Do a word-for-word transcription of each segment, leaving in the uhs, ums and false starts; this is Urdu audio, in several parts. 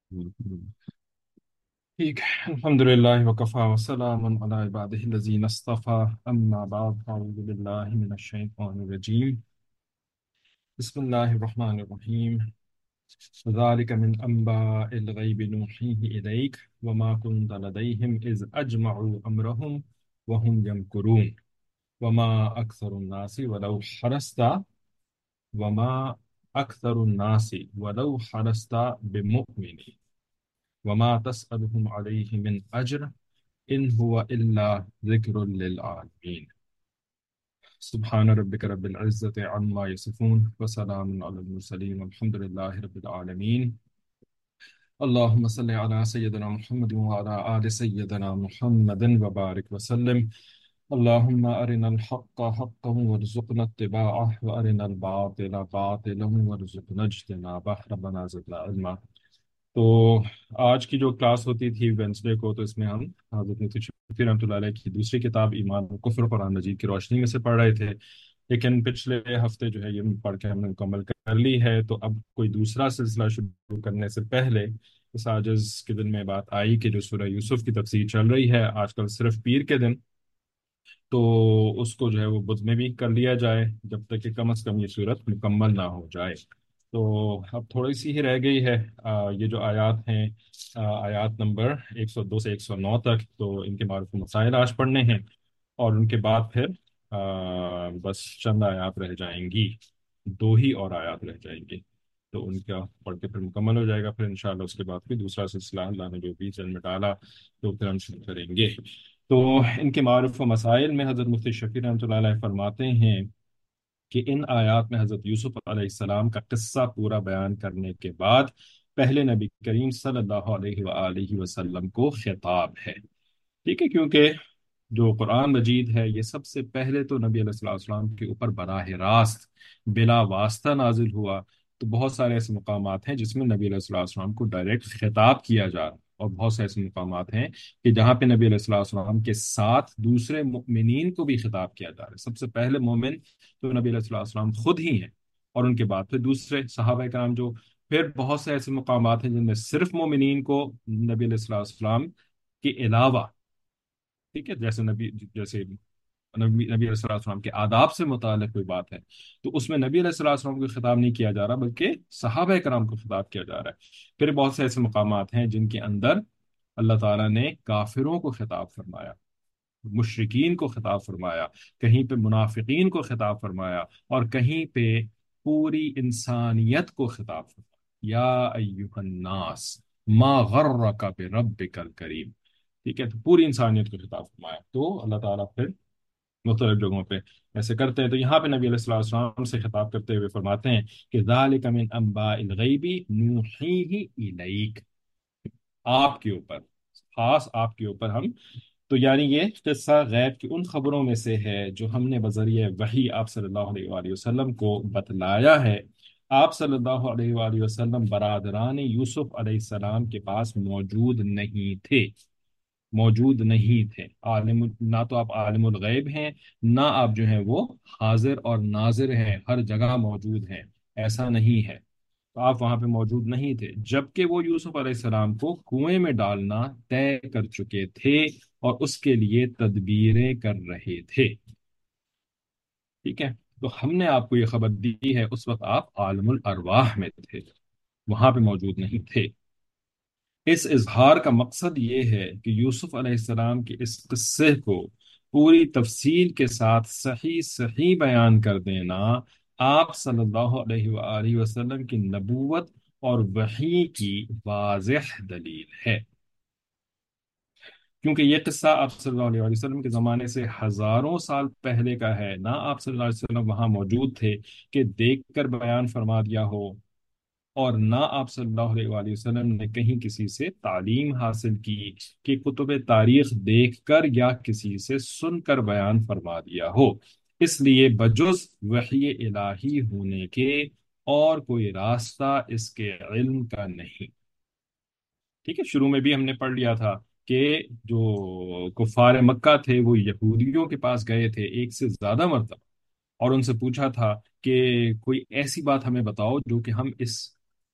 ठीक है। अल्हम्दुलिल्लाह वकफ़ा वसलामुन अला इबादिहिल लज़ीना इस्तफ़ा अम्मा बाद अऊज़ु बिल्लाहि मिनश शैतानिर रजीम बिस्मिल्लाहिर रहमानिर रहीम ज़ालिका मिन अंबाइल ग़ैबि नूहीहि इलैक वमा कुन्ता लदैहिम इज़ अजमअू अम्रहुम वहुम यमकुरून वमा अक्सरुन नासि वलौ हरस्ता वमा अक्सरुन नासि वलौ हरस्ता बिमुमिनीन वमा तसअलुहुम अलैहि मिन अज्र इन हुवा इल्ला ज़िक्रुल लिल आलमीन। सुब्हान रब्बिक रब्बिल इज़्ज़ति अम्मा यसिफून व सलामुन अलल मुरसलीन वल्हम्दुलिल्लाहि रब्बिल आलमीन। अल्लाहुम्मा सल्लि अला सय्यिदिना मुहम्मद व अला आलि सय्यिदिना मुहम्मदिन व बारिक व सल्लिम। अल्लाहुम्मा अरिनल हक्का हक्कन वरज़ुक़ना इत्तिबाअह व अरिनल बातिला बातिलन वरज़ुक़ना इज्तिनाबह। रब्बना ज़िदना इल्मा। तो आज की जो क्लास होती थी वेंसडे को, तो इसमें हम हज़रत मुफ्ती शफी रहमतुल्लाह अलैह की दूसरी किताब ईमान और कुफ्र कुरान मजीद की रोशनी में से पढ़ रहे थे। लेकिन पिछले हफ्ते जो है ये पढ़ के हमने मुकम्मल कर ली है, तो अब कोई दूसरा सिलसिला शुरू करने से पहले इस आजिज़ के दिन में बात आई कि जो सूरह यूसुफ की तफसीर चल रही है आजकल सिर्फ पीर के दिन, तो उसको जो है वो बुध में भी कर लिया जाए जब तक कि कम से कम ये सूरत मुकम्मल ना हो जाए। तो अब थोड़ी सी ही रह गई है। आ, ये जो आयात हैं, आ, आयात नंबर एक सौ दो से एक सौ नौ तक, तो इनके मारूफ मसाइल आज पढ़ने हैं और उनके बाद फिर आ, बस चंद आयात रह जाएंगी। दो ही और आयात रह जाएंगी, तो उनका पढ़ के फिर मुकम्मल हो जाएगा। फिर इंशाल्लाह उसके बाद फिर दूसरा सिलसिला अल्लाह ने जो भी जन्म में डाला तो फिर हम शुरू करेंगे। तो इनके मारूफ मसाइल में हज़रत मुफ्ती शफी रहमतुल्लाह अलैह फरमाते हैं कि इन आयात में हज़रत यूसुफ अलैहिस्सलाम का किस्सा पूरा बयान करने के बाद पहले नबी करीम सल्लल्लाहु अलैहि वआलिहि वसल्लम को खिताब है। ठीक है, क्योंकि जो कुरान मजीद है ये सबसे पहले तो नबी अलैहिस्सलाम के ऊपर बराह रास्त बिला वास्ता नाजिल हुआ। तो बहुत सारे ऐसे मकामात हैं जिसमें नबी अलैहिस्सलाम को डायरेक्ट खिताब किया जा रहा है, और बहुत से ऐसे मकामात हैं कि जहाँ पे नबी अलैहिस्सलाम के साथ दूसरे मुमिनीन को भी खिताब किया जा रहा है। सबसे पहले मोमिन तो नबी अलैहिस्सलाम खुद ही हैं, और उनके बाद फिर दूसरे सहाबा कराम जो, फिर बहुत से ऐसे मकामात हैं जिनमें सिर्फ मोमिनीन को नबी अलैहिस्सलाम के अलावा, ठीक है, जैसे नबी जैसे नबी नबी अलैहिस्सलाम के आदाब से मुताल्लिक कोई बात है, तो उसमें नबी अलैहिस्सलाम को खिताब नहीं किया जा रहा बल्कि सहाबा कराम को खिताब किया जा रहा है। फिर बहुत से ऐसे मकामात हैं जिनके अंदर अल्लाह ताला ने काफिरों को खिताब फरमाया, मुशरिकीन को खिताब फरमाया, कहीं पे मुनाफिकीन को खिताब फरमाया, और कहीं पे पूरी इंसानियत को खिताब फरमाया, या अय्युहन्नास मा गर्रका बिरब्बिकल करीम। ठीक है, तो पूरी इंसानियत को खिताब फरमाया। तो अल्लाह ताला फिर मुख्तलिफ जगहों पे ऐसे करते हैं। तो यहाँ पे नबी अलैहि सल्लम से खिताब करते हुए फरमाते हैं कि ज़ालिका मिन अंबाइल गैबी नूहीही इलैक, आपके ऊपर, खास आपके ऊपर हम, तो यानी ये किस्सा गैब की उन खबरों में से है जो हमने बजरिए वही आप सल्लल्लाहु अलैहि वसल्लम को बतलाया है। आप सल्लल्लाहु अलैहि वसल्लम बरादरान यूसुफ अलैहिस्सलाम के पास मौजूद नहीं थे, मौजूद नहीं थे। आलिम, ना तो आप आलिमुल गैब हैं, ना आप जो हैं वो हाजिर और नाजिर हैं, हर जगह मौजूद हैं, ऐसा नहीं है। तो आप वहां पे मौजूद नहीं थे जबकि वो यूसुफ अलैहिस्सलाम को कुएं में डालना तय कर चुके थे और उसके लिए तदबीरें कर रहे थे। ठीक है, तो हमने आपको ये खबर दी है, उस वक्त आप आलमुल अरवाह में थे, वहां पे मौजूद नहीं थे। इस इजहार का मकसद ये है कि यूसुफ अलैहिस्सलाम के इस किस्से को पूरी तफसील के साथ सही सही बयान कर देना आप सल्लल्लाहु अलैहि वआलिहि वसल्लम की नबूवत और वही की वाज़ेह दलील है। क्योंकि ये किस्सा आप सल्लल्लाहु अलैहि वसल्लम के ज़माने से हज़ारों साल पहले का है, ना आप सल्लल्लाहु अलैहि वसल्लम वहाँ मौजूद थे कि देख कर बयान फरमा दिया हो, और ना आप सल्लल्लाहु अलैहि वसल्लम ने कहीं किसी से तालीम हासिल की कि कुतुब तारीख देखकर या किसी से सुनकर बयान फरमा दिया हो। इसलिए बजुज़ वही इलाही होने के और कोई रास्ता इसके इल्म का नहीं। ठीक है, शुरू में भी हमने पढ़ लिया था कि जो कुफार मक्का थे वो यहूदियों के पास गए थे एक से ज्यादा मरतबा, और उनसे पूछा था कि कोई ऐसी बात हमें बताओ जो कि हम इस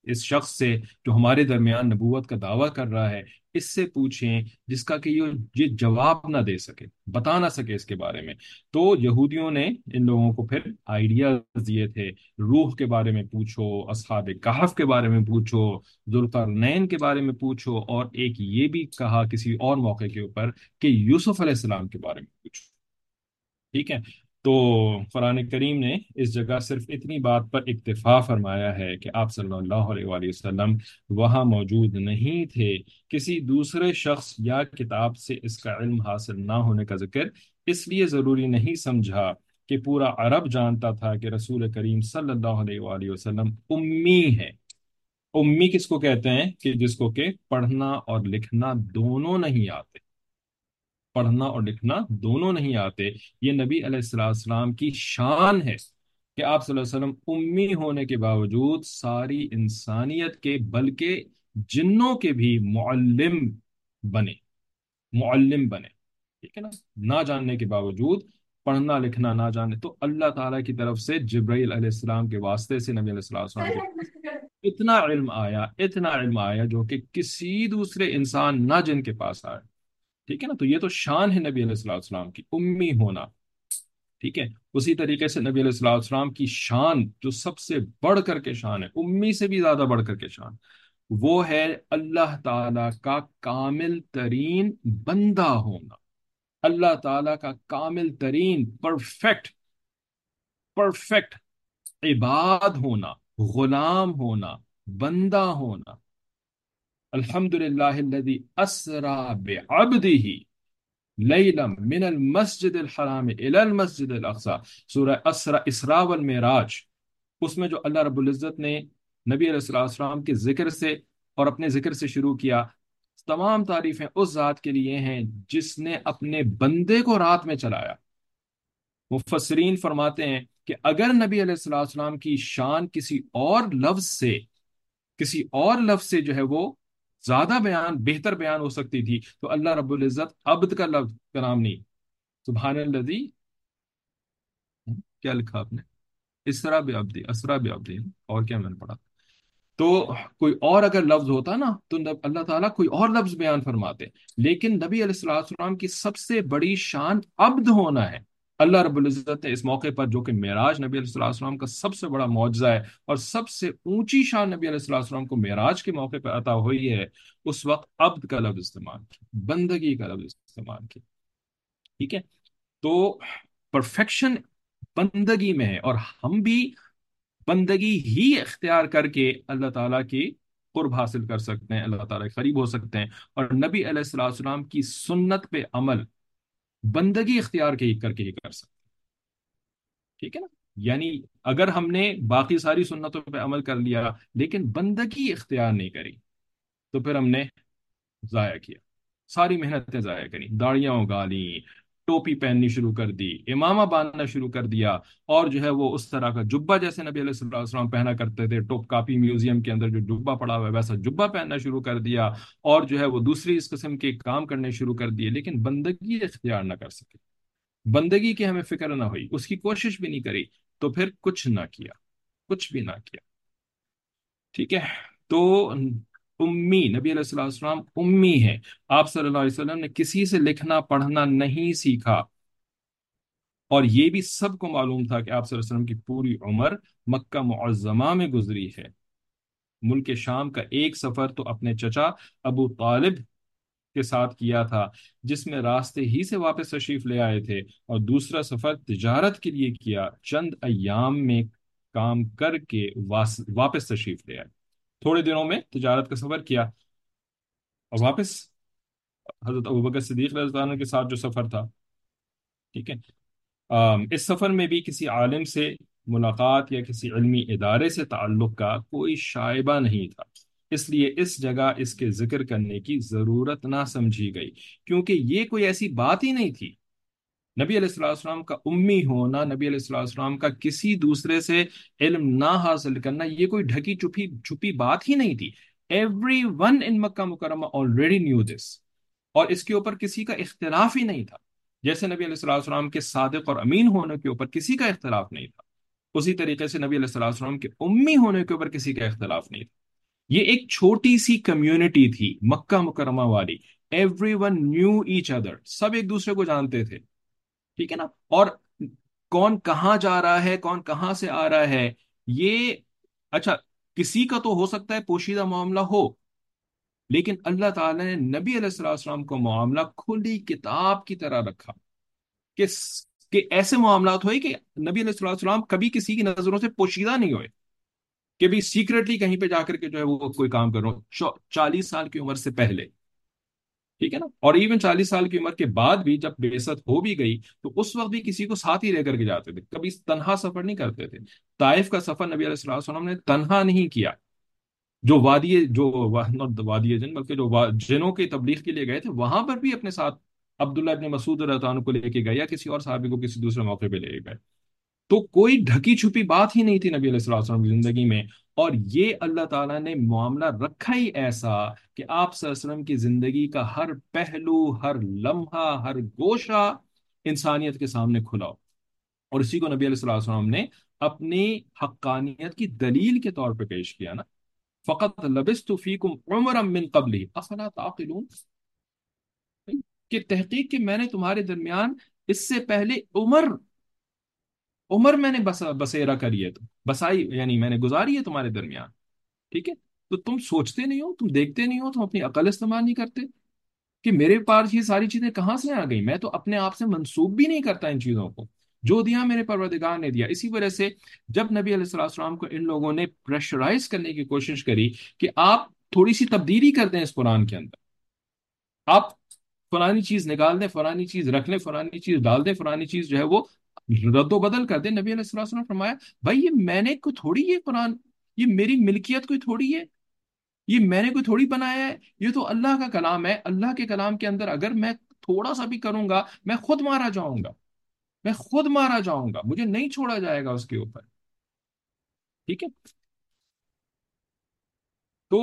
اس شخص سے جو ہمارے درمیان نبوت کا دعویٰ کر رہا ہے، اس سے پوچھیں جس کا کہ یہ یہ جواب نہ دے سکے، بتا نہ سکے اس کے بارے میں۔ تو یہودیوں نے ان لوگوں کو پھر آئیڈیاز دیے تھے، روح کے بارے میں پوچھو، اصحاب کہف کے بارے میں پوچھو، ذوالقرنین کے بارے میں پوچھو، اور ایک یہ بھی کہا کسی اور موقع کے اوپر کہ یوسف علیہ السلام کے بارے میں پوچھو۔ ٹھیک ہے؟ تو قرآن کریم نے اس جگہ صرف اتنی بات پر اکتفا فرمایا ہے کہ آپ صلی اللہ علیہ وآلہ وسلم وہاں موجود نہیں تھے۔ کسی دوسرے شخص یا کتاب سے اس کا علم حاصل نہ ہونے کا ذکر اس لیے ضروری نہیں سمجھا کہ پورا عرب جانتا تھا کہ رسول کریم صلی اللہ علیہ وآلہ وسلم امی ہے۔ امی کس کو کہتے ہیں؟ کہ جس کو کہ پڑھنا اور لکھنا دونوں نہیں آتے، پڑھنا اور لکھنا دونوں نہیں آتے۔ یہ نبی علیہ السلام السلام کی شان ہے کہ آپ صلی اللہ علیہ وسلم امی ہونے کے باوجود ساری انسانیت کے بلکہ جنوں کے بھی معلم بنے، معلم بنے۔ ٹھیک ہے نا؟ نہ جاننے کے باوجود، پڑھنا لکھنا نہ جانے، تو اللہ تعالیٰ کی طرف سے جبرائیل علیہ السلام کے واسطے سے نبی علیہ السلام السلام کے پاس اتنا علم آیا، اتنا علم آیا جو کہ کسی دوسرے انسان نہ جن کے پاس آیا۔ ٹھیک ہے نا؟ تو یہ تو شان ہے نبی علیہ السلام السلام کی، امی ہونا۔ ٹھیک ہے؟ اسی طریقے سے نبی علیہ السلام السلام کی شان جو سب سے بڑھ کر کے شان ہے، امی سے بھی زیادہ بڑھ کر کے شان، وہ ہے اللہ تعالی کا کامل ترین بندہ ہونا، اللہ تعالی کا کامل ترین پرفیکٹ پرفیکٹ عباد ہونا، غلام ہونا، بندہ ہونا۔ الحمد للہ الذی اسرا بعبدہ لیلا من المسجد الحرام الى المسجد الاقصی، سورہ اسرا، اسراء والمعراج، اس میں جو اللہ رب العزت نے نبی علیہ الصلوۃ والسلام کے ذکر سے اور اپنے ذکر سے شروع کیا۔ تمام تعریفیں اس ذات کے لیے ہیں جس نے اپنے بندے کو رات میں چلایا۔ مفسرین فرماتے ہیں کہ اگر نبی علیہ الصلوۃ والسلام کی شان کسی اور لفظ سے کسی اور لفظ سے جو ہے وہ زیادہ بیان بہتر بیان ہو سکتی تھی تو اللہ رب العزت عبد کا لفظ کا نام نہیں، سبحان الذی، کیا لکھا آپ نے؟ اسرا بعبدی، اسرا بعبدی، اور کیا میں نے پڑھا؟ تو کوئی اور اگر لفظ ہوتا نا تو اللہ تعالیٰ کوئی اور لفظ بیان فرماتے، لیکن نبی علیہ الصلوۃ والسلام کی سب سے بڑی شان عبد ہونا ہے۔ اللہ رب العزت نے اس موقع پر، جو کہ معراج نبی علیہ الصلوۃ والسلام کا سب سے بڑا معجزہ ہے اور سب سے اونچی شان نبی علیہ الصلوۃ والسلام کو معراج کے موقع پر عطا ہوئی ہے، اس وقت عبد کا لفظ استعمال کیا، بندگی کا لفظ استعمال کیا۔ ٹھیک ہے؟ تو پرفیکشن بندگی میں ہے، اور ہم بھی بندگی ہی اختیار کر کے اللہ تعالیٰ کی قرب حاصل کر سکتے ہیں، اللہ تعالیٰ کے قریب ہو سکتے ہیں، اور نبی علیہ الصلوۃ والسلام کی سنت پہ عمل بندگی اختیار کے ہی کر کے ہی کر سکتے ہیں۔ ٹھیک ہے نا؟ یعنی اگر ہم نے باقی ساری سنتوں پہ عمل کر لیا لیکن بندگی اختیار نہیں کری تو پھر ہم نے ضائع کیا، ساری محنتیں ضائع کری، داڑیاں اگا لیں، ٹوپی پہننی شروع کر دی، امامہ باندھنا شروع کر دیا، اور جو ہے وہ اس طرح کا جبہ جیسے نبی علیہ الصلوۃ والسلام پہنا کرتے تھے، ٹوپ کاپی میوزیم کے اندر جو جبہ پڑا ہوا ہے ویسا جبہ پہننا شروع کر دیا، اور جو ہے وہ دوسری اس قسم کے کام کرنے شروع کر دیے، لیکن بندگی اختیار نہ کر سکے، بندگی کی ہمیں فکر نہ ہوئی، اس کی کوشش بھی نہیں کری، تو پھر کچھ نہ کیا، کچھ بھی نہ کیا۔ ٹھیک ہے؟ تو امی، نبی علیہ الصلوۃ والسلام امی ہے۔ آپ صلی اللہ علیہ وسلم نے کسی سے لکھنا پڑھنا نہیں سیکھا، اور یہ بھی سب کو معلوم تھا کہ آپ صلی اللہ علیہ وسلم کی پوری عمر مکہ معظمہ میں گزری ہے۔ ملک شام کا ایک سفر تو اپنے چچا ابو طالب کے ساتھ کیا تھا، جس میں راستے ہی سے واپس تشریف لے آئے تھے، اور دوسرا سفر تجارت کے لیے کیا، چند ایام میں کام کر کے واس- واپس تشریف لے آئے، تھوڑے دنوں میں تجارت کا سفر کیا اور واپس حضرت ابوبکر صدیق رضی اللہ عنہ کے ساتھ جو سفر تھا۔ ٹھیک ہے؟ آم، اس سفر میں بھی کسی عالم سے ملاقات یا کسی علمی ادارے سے تعلق کا کوئی شائبہ نہیں تھا، اس لیے اس جگہ اس کے ذکر کرنے کی ضرورت نہ سمجھی گئی، کیونکہ یہ کوئی ایسی بات ہی نہیں تھی۔ نبی علیہ الصلوۃ والسلام کا امی ہونا، نبی علیہ الصلوۃ والسلام کا کسی دوسرے سے علم نہ حاصل کرنا، یہ کوئی ڈھکی چھپی چھپی بات ہی نہیں تھی۔ ایوری ون ان مکہ مکرمہ آلریڈی نیو دس، اور اس کے اوپر کسی کا اختلاف ہی نہیں تھا۔ جیسے نبی علیہ الصلوۃ والسلام کے صادق اور امین ہونے کے اوپر کسی کا اختلاف نہیں تھا، اسی طریقے سے نبی علیہ الصلوۃ والسلام کے امی ہونے کے اوپر کسی کا اختلاف نہیں تھا۔ یہ ایک چھوٹی سی کمیونٹی تھی مکہ مکرمہ والی. Everyone knew each other, سب ایک دوسرے کو جانتے تھے. ٹھیک ہے نا. اور کون کہاں جا رہا ہے، کون کہاں سے آ رہا ہے، یہ اچھا کسی کا تو ہو سکتا ہے پوشیدہ معاملہ ہو، لیکن اللہ تعالیٰ نے نبی علیہ السلام والسلام کو معاملہ کھلی کتاب کی طرح رکھا کہ کہ ایسے معاملات ہوئے کہ نبی علیہ السلام والسلام کبھی کسی کی نظروں سے پوشیدہ نہیں ہوئے کہ بھی سیکرٹلی کہیں پہ جا کر کے جو ہے وہ کوئی کام کر رہا ہوں چالیس سال کی عمر سے پہلے. ٹھیک ہے نا. اور ایون چالیس سال کی عمر کے بعد بھی جب بعثت ہو بھی گئی تو اس وقت بھی کسی کو ساتھ ہی رہ کر کے جاتے تھے، کبھی تنہا سفر نہیں کرتے تھے. طائف کا سفر نبی علیہ السلام وسلم نے تنہا نہیں کیا. جو وادی جو not وادی جن بلکہ جو وا- جنوں کی تبلیغ کے لیے گئے تھے وہاں پر بھی اپنے ساتھ عبداللہ ابن مسعود رضی اللہ عنہ کو لے کے گئے، یا کسی اور صحابی کو کسی دوسرے موقع پہ لے کے گئے. تو کوئی ڈھکی چھپی بات ہی نہیں تھی نبی علیہ الصلوۃ والسلام کی زندگی میں. اور یہ اللہ تعالیٰ نے معاملہ رکھا ہی ایسا کہ آپ صلی اللہ علیہ وسلم کی زندگی کا ہر پہلو، ہر لمحہ، ہر گوشہ انسانیت کے سامنے کھلا ہو. اور اسی کو نبی علیہ الصلوۃ والسلام نے اپنی حقانیت کی دلیل کے طور پہ پیش کیا نا. فقط لبثت فیکم عمرا من قبلی افلا تعقلون، کہ تحقیق کہ میں نے تمہارے درمیان اس سے پہلے عمر عمر میں نے بس بسیرا کری ہے، تو بسائی یعنی میں نے گزاری ہے تمہارے درمیان. ٹھیک ہے. تو تم سوچتے نہیں ہو، تم دیکھتے نہیں ہو، تم اپنی عقل استعمال نہیں کرتے کہ میرے پاس یہ ساری چیزیں کہاں سے آ گئی. میں تو اپنے آپ سے منسوب بھی نہیں کرتا ان چیزوں کو، جو دیا میرے پروردگار نے دیا. اسی وجہ سے جب نبی علیہ الصلوۃ والسلام کو ان لوگوں نے پریشرائز کرنے کی کوشش کری کہ آپ تھوڑی سی تبدیلی کر دیں اس قرآن کے اندر، آپ فلانی چیز نکال دیں، فلانی چیز رکھ لیں، فلانی چیز ڈال دیں، فلانی چیز جو ہے وہ رد و بدل کر دیں. نبی علیہ الصلوۃ والسلام نے فرمایا بھائی یہ میں نے کوئی تھوڑی یہ قرآن، یہ میری ملکیت کوئی تھوڑی ہے، یہ میں نے کوئی تھوڑی بنایا ہے، یہ تو اللہ کا کلام ہے. اللہ کے کلام کے اندر اگر میں تھوڑا سا بھی کروں گا میں خود مارا جاؤں گا، میں خود مارا جاؤں گا، مجھے نہیں چھوڑا جائے گا اس کے اوپر. ٹھیک ہے. تو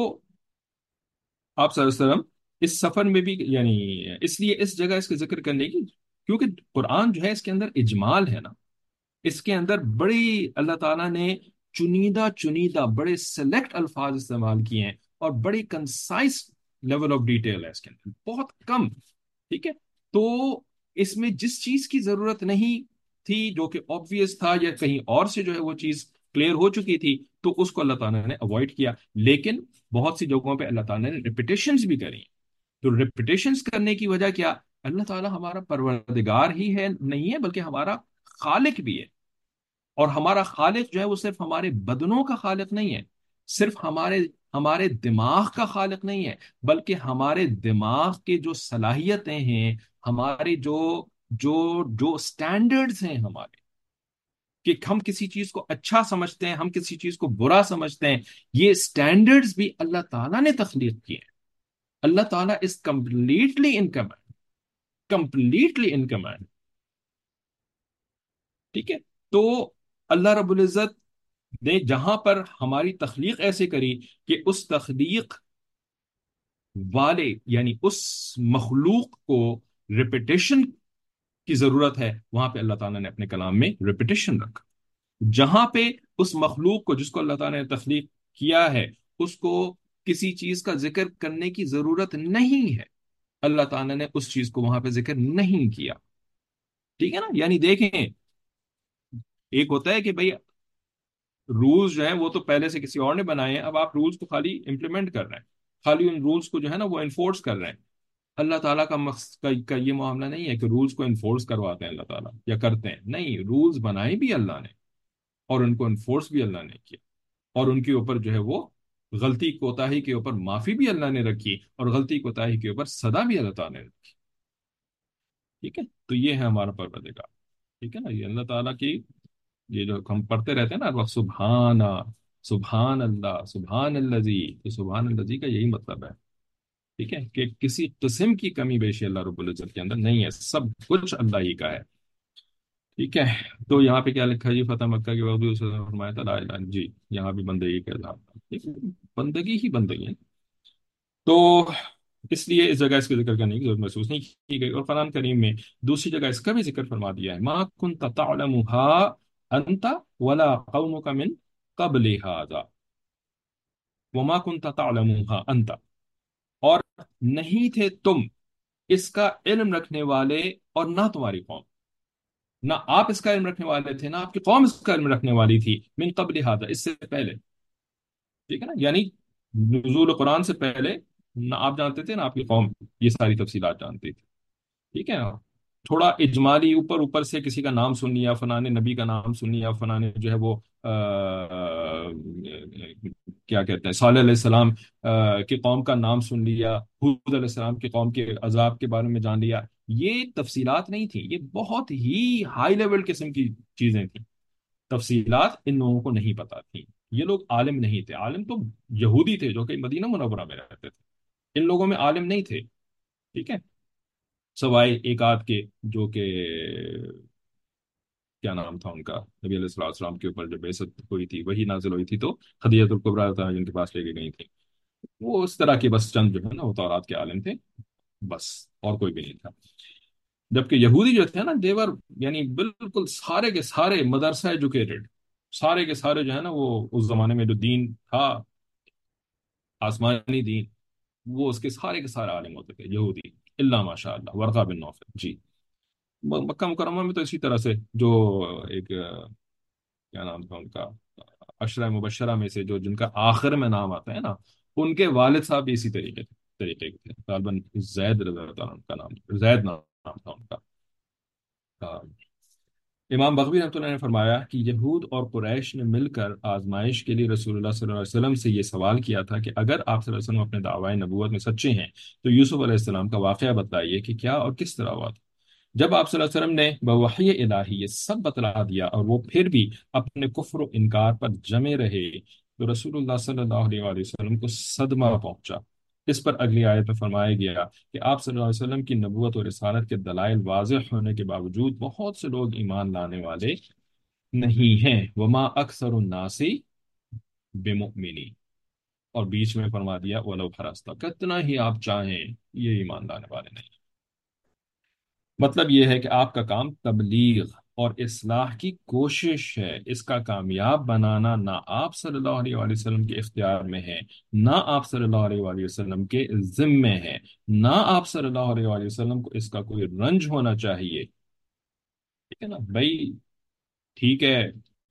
آپ صلی اللہ علیہ وسلم اس سفر میں بھی یعنی اس لیے اس جگہ اس کا ذکر کرنے کی، کیونکہ قرآن جو ہے اس کے اندر اجمال ہے نا، اس کے اندر بڑی اللہ تعالیٰ نے چنیدہ چنیدہ بڑے سلیکٹ الفاظ استعمال کیے ہیں، اور بڑی کنسائز لیول آف ڈیٹیل ہے اس کے اندر، بہت کم. ٹھیک ہے. تو اس میں جس چیز کی ضرورت نہیں تھی جو کہ آبویس تھا یا کہیں اور سے جو ہے وہ چیز کلیئر ہو چکی تھی تو اس کو اللہ تعالیٰ نے اوائڈ کیا. لیکن بہت سی جگہوں پہ اللہ تعالیٰ نے ریپیٹیشنز بھی کری. تو ریپیٹیشنز کرنے کی وجہ کیا؟ اللہ تعالیٰ ہمارا پروردگار ہی ہے نہیں ہے بلکہ ہمارا خالق بھی ہے. اور ہمارا خالق جو ہے وہ صرف ہمارے بدنوں کا خالق نہیں ہے، صرف ہمارے ہمارے دماغ کا خالق نہیں ہے، بلکہ ہمارے دماغ کے جو صلاحیتیں ہیں، ہمارے جو جو جو سٹینڈرڈز ہیں ہمارے، کہ ہم کسی چیز کو اچھا سمجھتے ہیں، ہم کسی چیز کو برا سمجھتے ہیں، یہ سٹینڈرڈز بھی اللہ تعالیٰ نے تخلیق کیے ہیں. اللہ تعالیٰ is completely in command, completely in command. ٹھیک ہے. تو اللہ رب العزت نے جہاں پر ہماری تخلیق ایسے کری کہ اس تخلیق والے یعنی اس مخلوق کو ریپیٹیشن کی ضرورت ہے، وہاں پہ اللہ تعالیٰ نے اپنے کلام میں ریپیٹیشن رکھا. جہاں پہ اس مخلوق کو جس کو اللہ تعالیٰ نے تخلیق کیا ہے اس کو کسی چیز کا ذکر کرنے کی ضرورت نہیں ہے، اللہ تعالیٰ نے اس چیز کو وہاں پہ ذکر نہیں کیا. ٹھیک ہے نا. یعنی دیکھیں، ایک ہوتا ہے کہ بھئی رولز جو ہیں وہ تو پہلے سے کسی اور نے بنائے ہیں، اب آپ رولز کو خالی امپلیمنٹ کر رہے ہیں، خالی ان رولز کو جو ہے نا وہ انفورس کر رہے ہیں. اللہ تعالیٰ کا مقصد کا, کا یہ معاملہ نہیں ہے کہ رولز کو انفورس کرواتے ہیں اللہ تعالیٰ یا کرتے ہیں، نہیں، رولز بنائے بھی اللہ نے اور ان کو انفورس بھی اللہ نے کیا، اور ان کے اوپر جو ہے وہ غلطی کوتاہی کے اوپر معافی بھی اللہ نے رکھی، اور غلطی کوتاہی کے اوپر سزا بھی اللہ تعالیٰ نے رکھی. ٹھیک ہے. تو یہ ہے ہمارا پروردگار. ٹھیک ہے نا. یہ اللہ تعالیٰ کی یہ جو ہم پڑھتے رہتے ہیں نا ہر وقت سبحان سبحان اللہ سبحان الذی، تو سبحان الذی کا یہی مطلب ہے. ٹھیک ہے کہ کسی قسم کی کمی بیشی اللہ رب العزت کے اندر نہیں ہے، سب کچھ اللہ ہی کا ہے. ٹھیک ہے. تو یہاں پہ کیا لکھا ہے جی؟ فتح مکہ کے وقت بھی اسے فرمایا تھا لا الہ الا- جی یہاں بھی بندگی کا اظہار تھا. ٹھیک ہے. بندگی ہی بندگی ہے. تو اس لیے اس جگہ اس کے ذکر کرنے کی ضرورت محسوس نہیں کی گئی. اور قرآن کریم میں دوسری جگہ اس کا بھی ذکر فرما دیا ہے، ما کنت تعلمها انت ولا قومك من قبل هذا. वमा कुंता तालमुहा अंता, और नहीं थे तुम इसका इल्म रखने वाले, और ना तुम्हारी कौम, ना आप इसका इल्म रखने वाले थे, ना आपकी कौम इसका इल्म रखने वाली थी, मिन कबल हादा, इससे पहले। ठीक है ना, यानी नुज़ूल कुरान से पहले ना आप जानते थे ना आपकी कौम ये सारी तफसीलात जानती थी। ठीक है ना। थोड़ा इजमाली ऊपर ऊपर से किसी का नाम सुन लिया, फलाने नबी का नाम सुन लिया, फलाने जो है वो आ, क्या कहते हैं सालेह अलैहिस्सलाम की कौम का नाम सुन लिया, हूद अलैहिस्सलाम की कौम के अजाब के बारे में जान लिया। ये तफसीलात नहीं थी, ये बहुत ही हाई लेवल किस्म की चीजें थी। तफसीलात इन लोगों को नहीं पता थी। ये लोग आलिम नहीं थे, आलिम तो यहूदी थे जो कि मदीना मुनव्वरा में रहते थे। इन लोगों में आलिम नहीं थे। ठीक है। सवाए एक आध के, जो कि क्या नाम था उनका, नबी अलैहिस्सलाम के ऊपर जब बेइज्जत हुई थी, वही नाजिल हुई थी तो खदीजतुल कुबरा था जिनके पास लेके गई थी। वो उस तरह के बस चंद जो है ना वो तौरात के आलिम थे, बस, और कोई भी नहीं था। जबकि यहूदी जो थे ना, देवर, यानी बिल्कुल सारे के सारे मदरसा एजुकेटेड, सारे के सारे जो है ना वो उस जमाने में जो दीन था, आसमानी दीन, वो उसके सारे के सारे आलिम होते थे यहूदी, इल्ला माशा अल्लाह वर्का बिन नौफल जी। म- मक्का मुकरमा में तो इसी तरह से जो एक अ, क्या नाम था उनका, अशरा मुबशरा में से जो जिनका आखिर में नाम आता है ना, उनके वालिद साहब भी इसी तरीके तरीके के थे तालिबन। जैद रज़ी अल्लाह तआला उनका नाम, जैद नाम नाम था उनका। हाँ। इमाम बग़वी रहमतुल्लाह ने फरमाया कि यहूद और कुरैश ने मिलकर आजमाइश के लिए रसूलुल्लाह सल्लल्लाहु अलैहि वसल्लम से ये सवाल किया था कि अगर आप सल्लल्लाहु अलैहि वसल्लम अपने दावाए नबूवत में सच्चे हैं तो यूसुफ अलैहिस्सलाम का वाक़या बताइए कि क्या और किस तरह हुआ था। जब आप सल्लल्लाहु अलैहि वसल्लम ने बवही इलाही ये सब बतला दिया और वो फिर भी अपने कुफ्र व इनकार पर जमे रहे, तो रसूलुल्लाह सल्लल्लाहु अलैहि वसल्लम को सदमा पहुंचा। इस पर अगली आयत में फरमाया गया कि आप सल्लल्लाहु अलैहि वसल्लम की नबूवत और रिसालत के दलाइल वाज़ेह होने के बावजूद बहुत से लोग ईमान लाने वाले नहीं हैं। वमा अक्सर नासी बिमुमिनी, और बीच में फरमा दिया वलो फरस्ता, कितना ही आप चाहें ये ईमान लाने वाले नहीं। मतलब यह है कि आपका काम तबलीग और इस्लाह की कोशिश है, इसका कामयाब बनाना ना आप सल्लल्लाहु अलैहि वसल्लम के इख्तियार में है, ना आप सल्लल्लाहु अलैहि वसल्लम के जिम्मे है, ना आप सल्लल्लाहु अलैहि वसल्लम को इसका कोई रंज होना चाहिए। ठीक है ना भाई। ठीक है,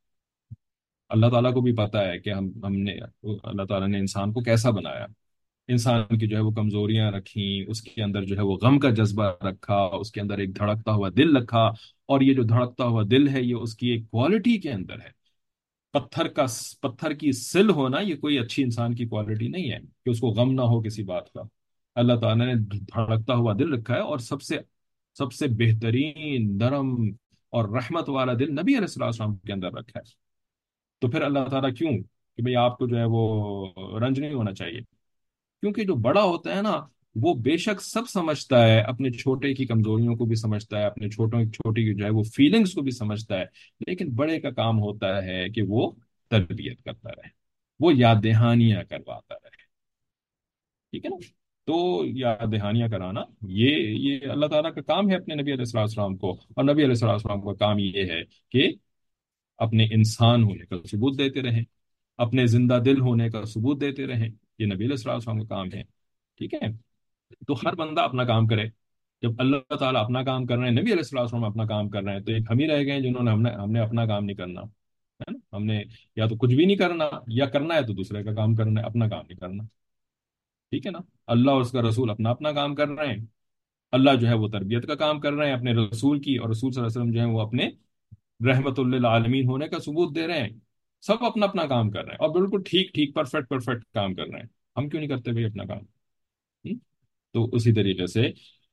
अल्लाह ताला को भी पता है कि हम हमने अल्लाह ताला ने इंसान को कैसा बनाया। इंसान की जो है वो कमजोरियां रखी, उसके अंदर जो है वो गम का जज्बा रखा, उसके अंदर एक धड़कता हुआ दिल रखा। और ये जो धड़कता हुआ दिल है ये उसकी एक क्वालिटी के अंदर है। पत्थर का पत्थर की सिल होना ये कोई अच्छी इंसान की क्वालिटी नहीं है कि उसको गम ना हो किसी बात का। अल्लाह ताला ने धड़कता हुआ दिल रखा है, और सबसे सबसे बेहतरीन नरम और रहमत वाला दिल नबी अलैहिस्सलाम के अंदर रखा है। तो फिर अल्लाह ताला क्यों कि भाई आपको जो है वो रंज नहीं होना चाहिए। क्योंकि जो बड़ा होता है ना, वो बेशक सब समझता है, अपने छोटे की कमजोरियों को भी समझता है, अपने छोटों छोटी की जो है वो फीलिंग्स को भी समझता है। लेकिन बड़े का काम होता है कि वो तरबियत करता रहे, वो याद दहानियां करवाता रहे। ठीक है ना। तो याद दहानियां कराना, ये ये अल्लाह ताला का काम है अपने नबी अलैहिस्सलाम को। और नबी अलैहिस्सलाम का काम ये है कि अपने इंसान होने का सबूत देते रहें, अपने जिंदा दिल होने का सबूत देते रहें। ये नबी अलैहिस्सलाम का काम है। ठीक है। तो हर बंदा अपना काम करे। जब अल्लाह ताला अपना काम कर रहे हैं, नबी अलैहिस्सलाम अपना काम कर रहे हैं, तो एक हम ही रह गए हैं जिन्होंने हमने हमने अपना काम नहीं करना। है ना, हमने या तो कुछ भी नहीं करना, या करना है तो दूसरे का काम करना है, अपना काम नहीं करना। ठीक है ना। अल्लाह और उसका रसूल अपना अपना काम कर रहे हैं। अल्लाह जो है वो तरबियत का काम कर रहे हैं अपने रसूल की, और रसूल सल्लल्लाहु अलैहि वसल्लम जो है वो अपने रहमतुल लिल आलमीन होने का सबूत दे रहे हैं। सब अपना अपना काम कर रहे हैं और बिल्कुल ठीक ठीक परफेक्ट परफेक्ट काम कर रहे हैं। हम क्यों नहीं करते भाई अपना काम? हम्म? तो उसी तरीके से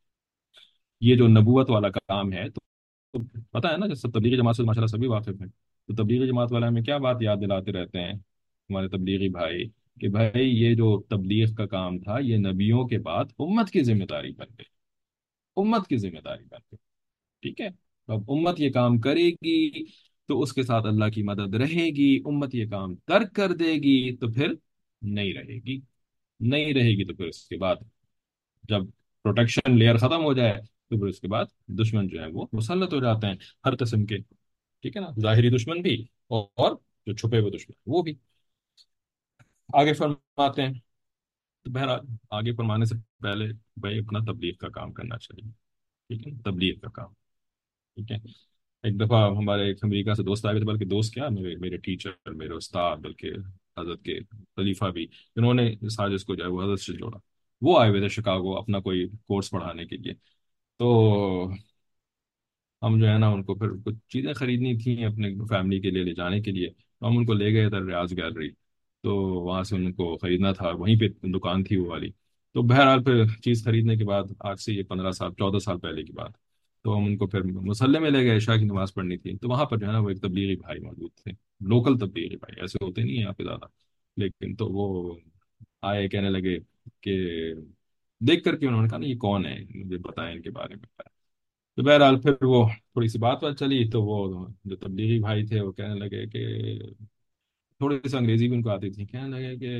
ये जो नबूवत वाला काम है, तो, तो पता है ना, जब सब तबलीगी जमात से माशाल्लाह सभी वाकिफ हैं, तो तबलीगी जमात वाले हमें क्या बात याद दिलाते रहते हैं, हमारे तबलीगी भाई, कि भाई ये जो तबलीग का काम था ये नबियों के बाद उम्मत की जिम्मेदारी बन गई, उम्मत की जिम्मेदारी बन गई। ठीक है। तो अब उम्मत ये काम करेगी तो उसके साथ अल्लाह की मदद रहेगी, उम्मत ये काम तर्क कर देगी तो फिर नहीं रहेगी। नहीं रहेगी तो फिर उसके बाद जब प्रोटेक्शन लेयर खत्म हो जाए तो फिर उसके बाद दुश्मन जो है वो मुसल्लत हो जाते हैं, हर किस्म के। ठीक है ना, जाहिरी दुश्मन भी और और जो छुपे हुए दुश्मन वो भी। آگے فرماتے ہیں، تو بہرحال آگے فرمانے سے پہلے بھائی اپنا تبلیغ کا کام کرنا چاہیے، ٹھیک ہے، تبلیغ کا کام، ٹھیک ہے۔ ایک دفعہ ہمارے ایک امریکہ سے دوست آئے ہوئے تھے، بلکہ دوست کیا، میرے میرے ٹیچر، میرے استاد، بلکہ حضرت کے خلیفہ بھی، جنہوں نے اس حادث کو جو ہے وہ حضرت سے جوڑا، وہ آئے ہوئے تھے شکاگو اپنا کوئی کورس پڑھانے کے لیے۔ تو ہم جو ہے نا ان کو پھر کچھ چیزیں خریدنی تھیں اپنے فیملی کے لیے لے جانے کے لیے، تو ہم ان کو لے گئے ادھر ریاض گیلری، تو وہاں سے ان کو خریدنا تھا، وہیں پہ دکان تھی وہ والی۔ تو بہرحال پھر چیز خریدنے کے بعد، آج سے یہ پندرہ سال چودہ سال پہلے کی بات، تو ہم ان کو پھر مسلح میں لے گئے، عشاء کی نماز پڑھنی تھی، تو وہاں پر جو ہے نا وہ ایک تبلیغی بھائی موجود تھے، لوکل تبلیغی بھائی، ایسے ہوتے نہیں ہیں یہاں پہ زیادہ، لیکن تو وہ آئے، کہنے لگے کہ دیکھ کر کے انہوں نے کہا نا یہ کون ہے، مجھے بتائیں ان کے بارے میں۔ تو بہرحال پھر وہ تھوڑی سی بات بات چلی، تو وہ جو تبلیغی بھائی تھے وہ کہنے لگے کہ تھوڑی سی انگریزی بھی ان کو آتی تھی، کہنے لگے کہ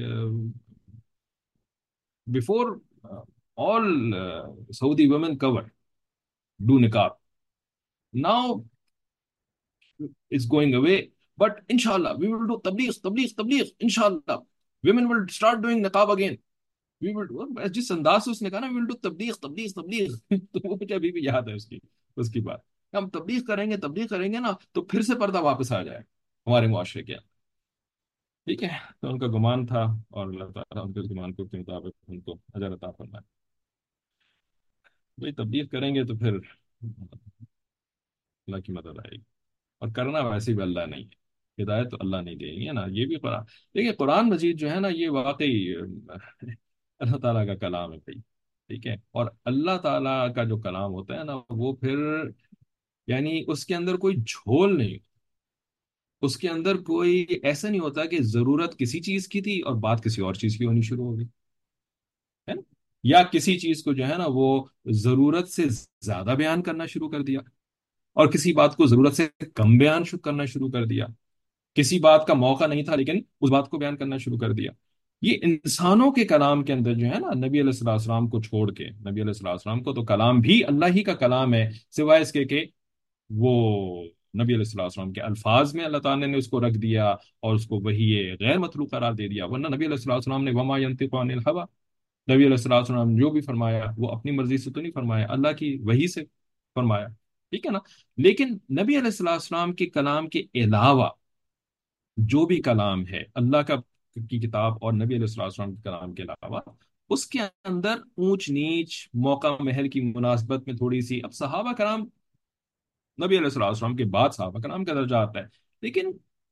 before all Saudi women cover do نکاب، now it's going away, but inshallah we will do tabligh, tabligh, tabligh, inshallah women will start doing niqab again, we will do، جس انداز سے اس نے کہا نا we will do تبلیغ تبلیغ تبلیغ تو وہ مجھے ابھی بھی یاد ہے اس کی اس کی بات، ہم تبلیغ کریں گے تبلیغ کریں گے نا تو پھر سے پردہ واپس آ جائے ہمارے معاشرے کے اندر، ٹھیک ہے۔ تو ان کا گمان تھا، اور اللہ تعالیٰ ان کے اس گمان کو کے مطابق ان کو اجر عطا فرمائے۔ بھائی تبلیغ کریں گے تو پھر اللہ کی مدد آئے گی، اور کرنا ویسے بھی اللہ نہیں ہے، ہدایت تو اللہ نہیں دے گی، ہے نا، یہ بھی قرآن، دیکھیے قرآن مجید جو ہے نا یہ واقعی اللہ تعالیٰ کا کلام ہے بھائی، ٹھیک ہے، اور اللہ تعالیٰ کا جو کلام ہوتا ہے نا وہ پھر یعنی اس کے اندر کوئی جھول نہیں، اس کے اندر کوئی ایسا نہیں ہوتا کہ ضرورت کسی چیز کی تھی اور بات کسی اور چیز کی ہونی شروع ہو گئی، ہے نا، یا کسی چیز کو جو ہے نا وہ ضرورت سے زیادہ بیان کرنا شروع کر دیا، اور کسی بات کو ضرورت سے کم بیان شو- کرنا شروع کر دیا، کسی بات کا موقع نہیں تھا لیکن اس بات کو بیان کرنا شروع کر دیا۔ یہ انسانوں کے کلام کے اندر جو ہے نا، نبی علیہ الصلوۃ والسلام کو چھوڑ کے، نبی علیہ الصلوۃ والسلام کو تو کلام بھی اللہ ہی کا کلام ہے، سوائے اس کے کہ وہ نبی علیہ الصلوۃ والسلام کے الفاظ میں اللہ تعالیٰ نے اس کو رکھ دیا اور اس کو وہی غیر مطلوب قرار دے دیا، ورنہ نبی علیہ الصلوۃ والسلام نے وما ينطق عن الهوى، نبی علیہ الصلوۃ والسلام نے جو بھی فرمایا وہ اپنی مرضی سے تو نہیں فرمایا، اللہ کی وحی سے فرمایا، ٹھیک ہے نا۔ لیکن نبی علیہ الصلوۃ والسلام کے کلام کے علاوہ جو بھی کلام ہے اللہ کا کی کتاب اور نبی علیہ الصلوۃ والسلام کے کلام کے علاوہ، اس کے اندر اونچ نیچ، موقع محل کی مناسبت میں تھوڑی سی، اب صحابہ کرام، نبی علیہ الصلوۃ والسلام کے بعد صحابہ کرام کا درجہ آتا ہے، لیکن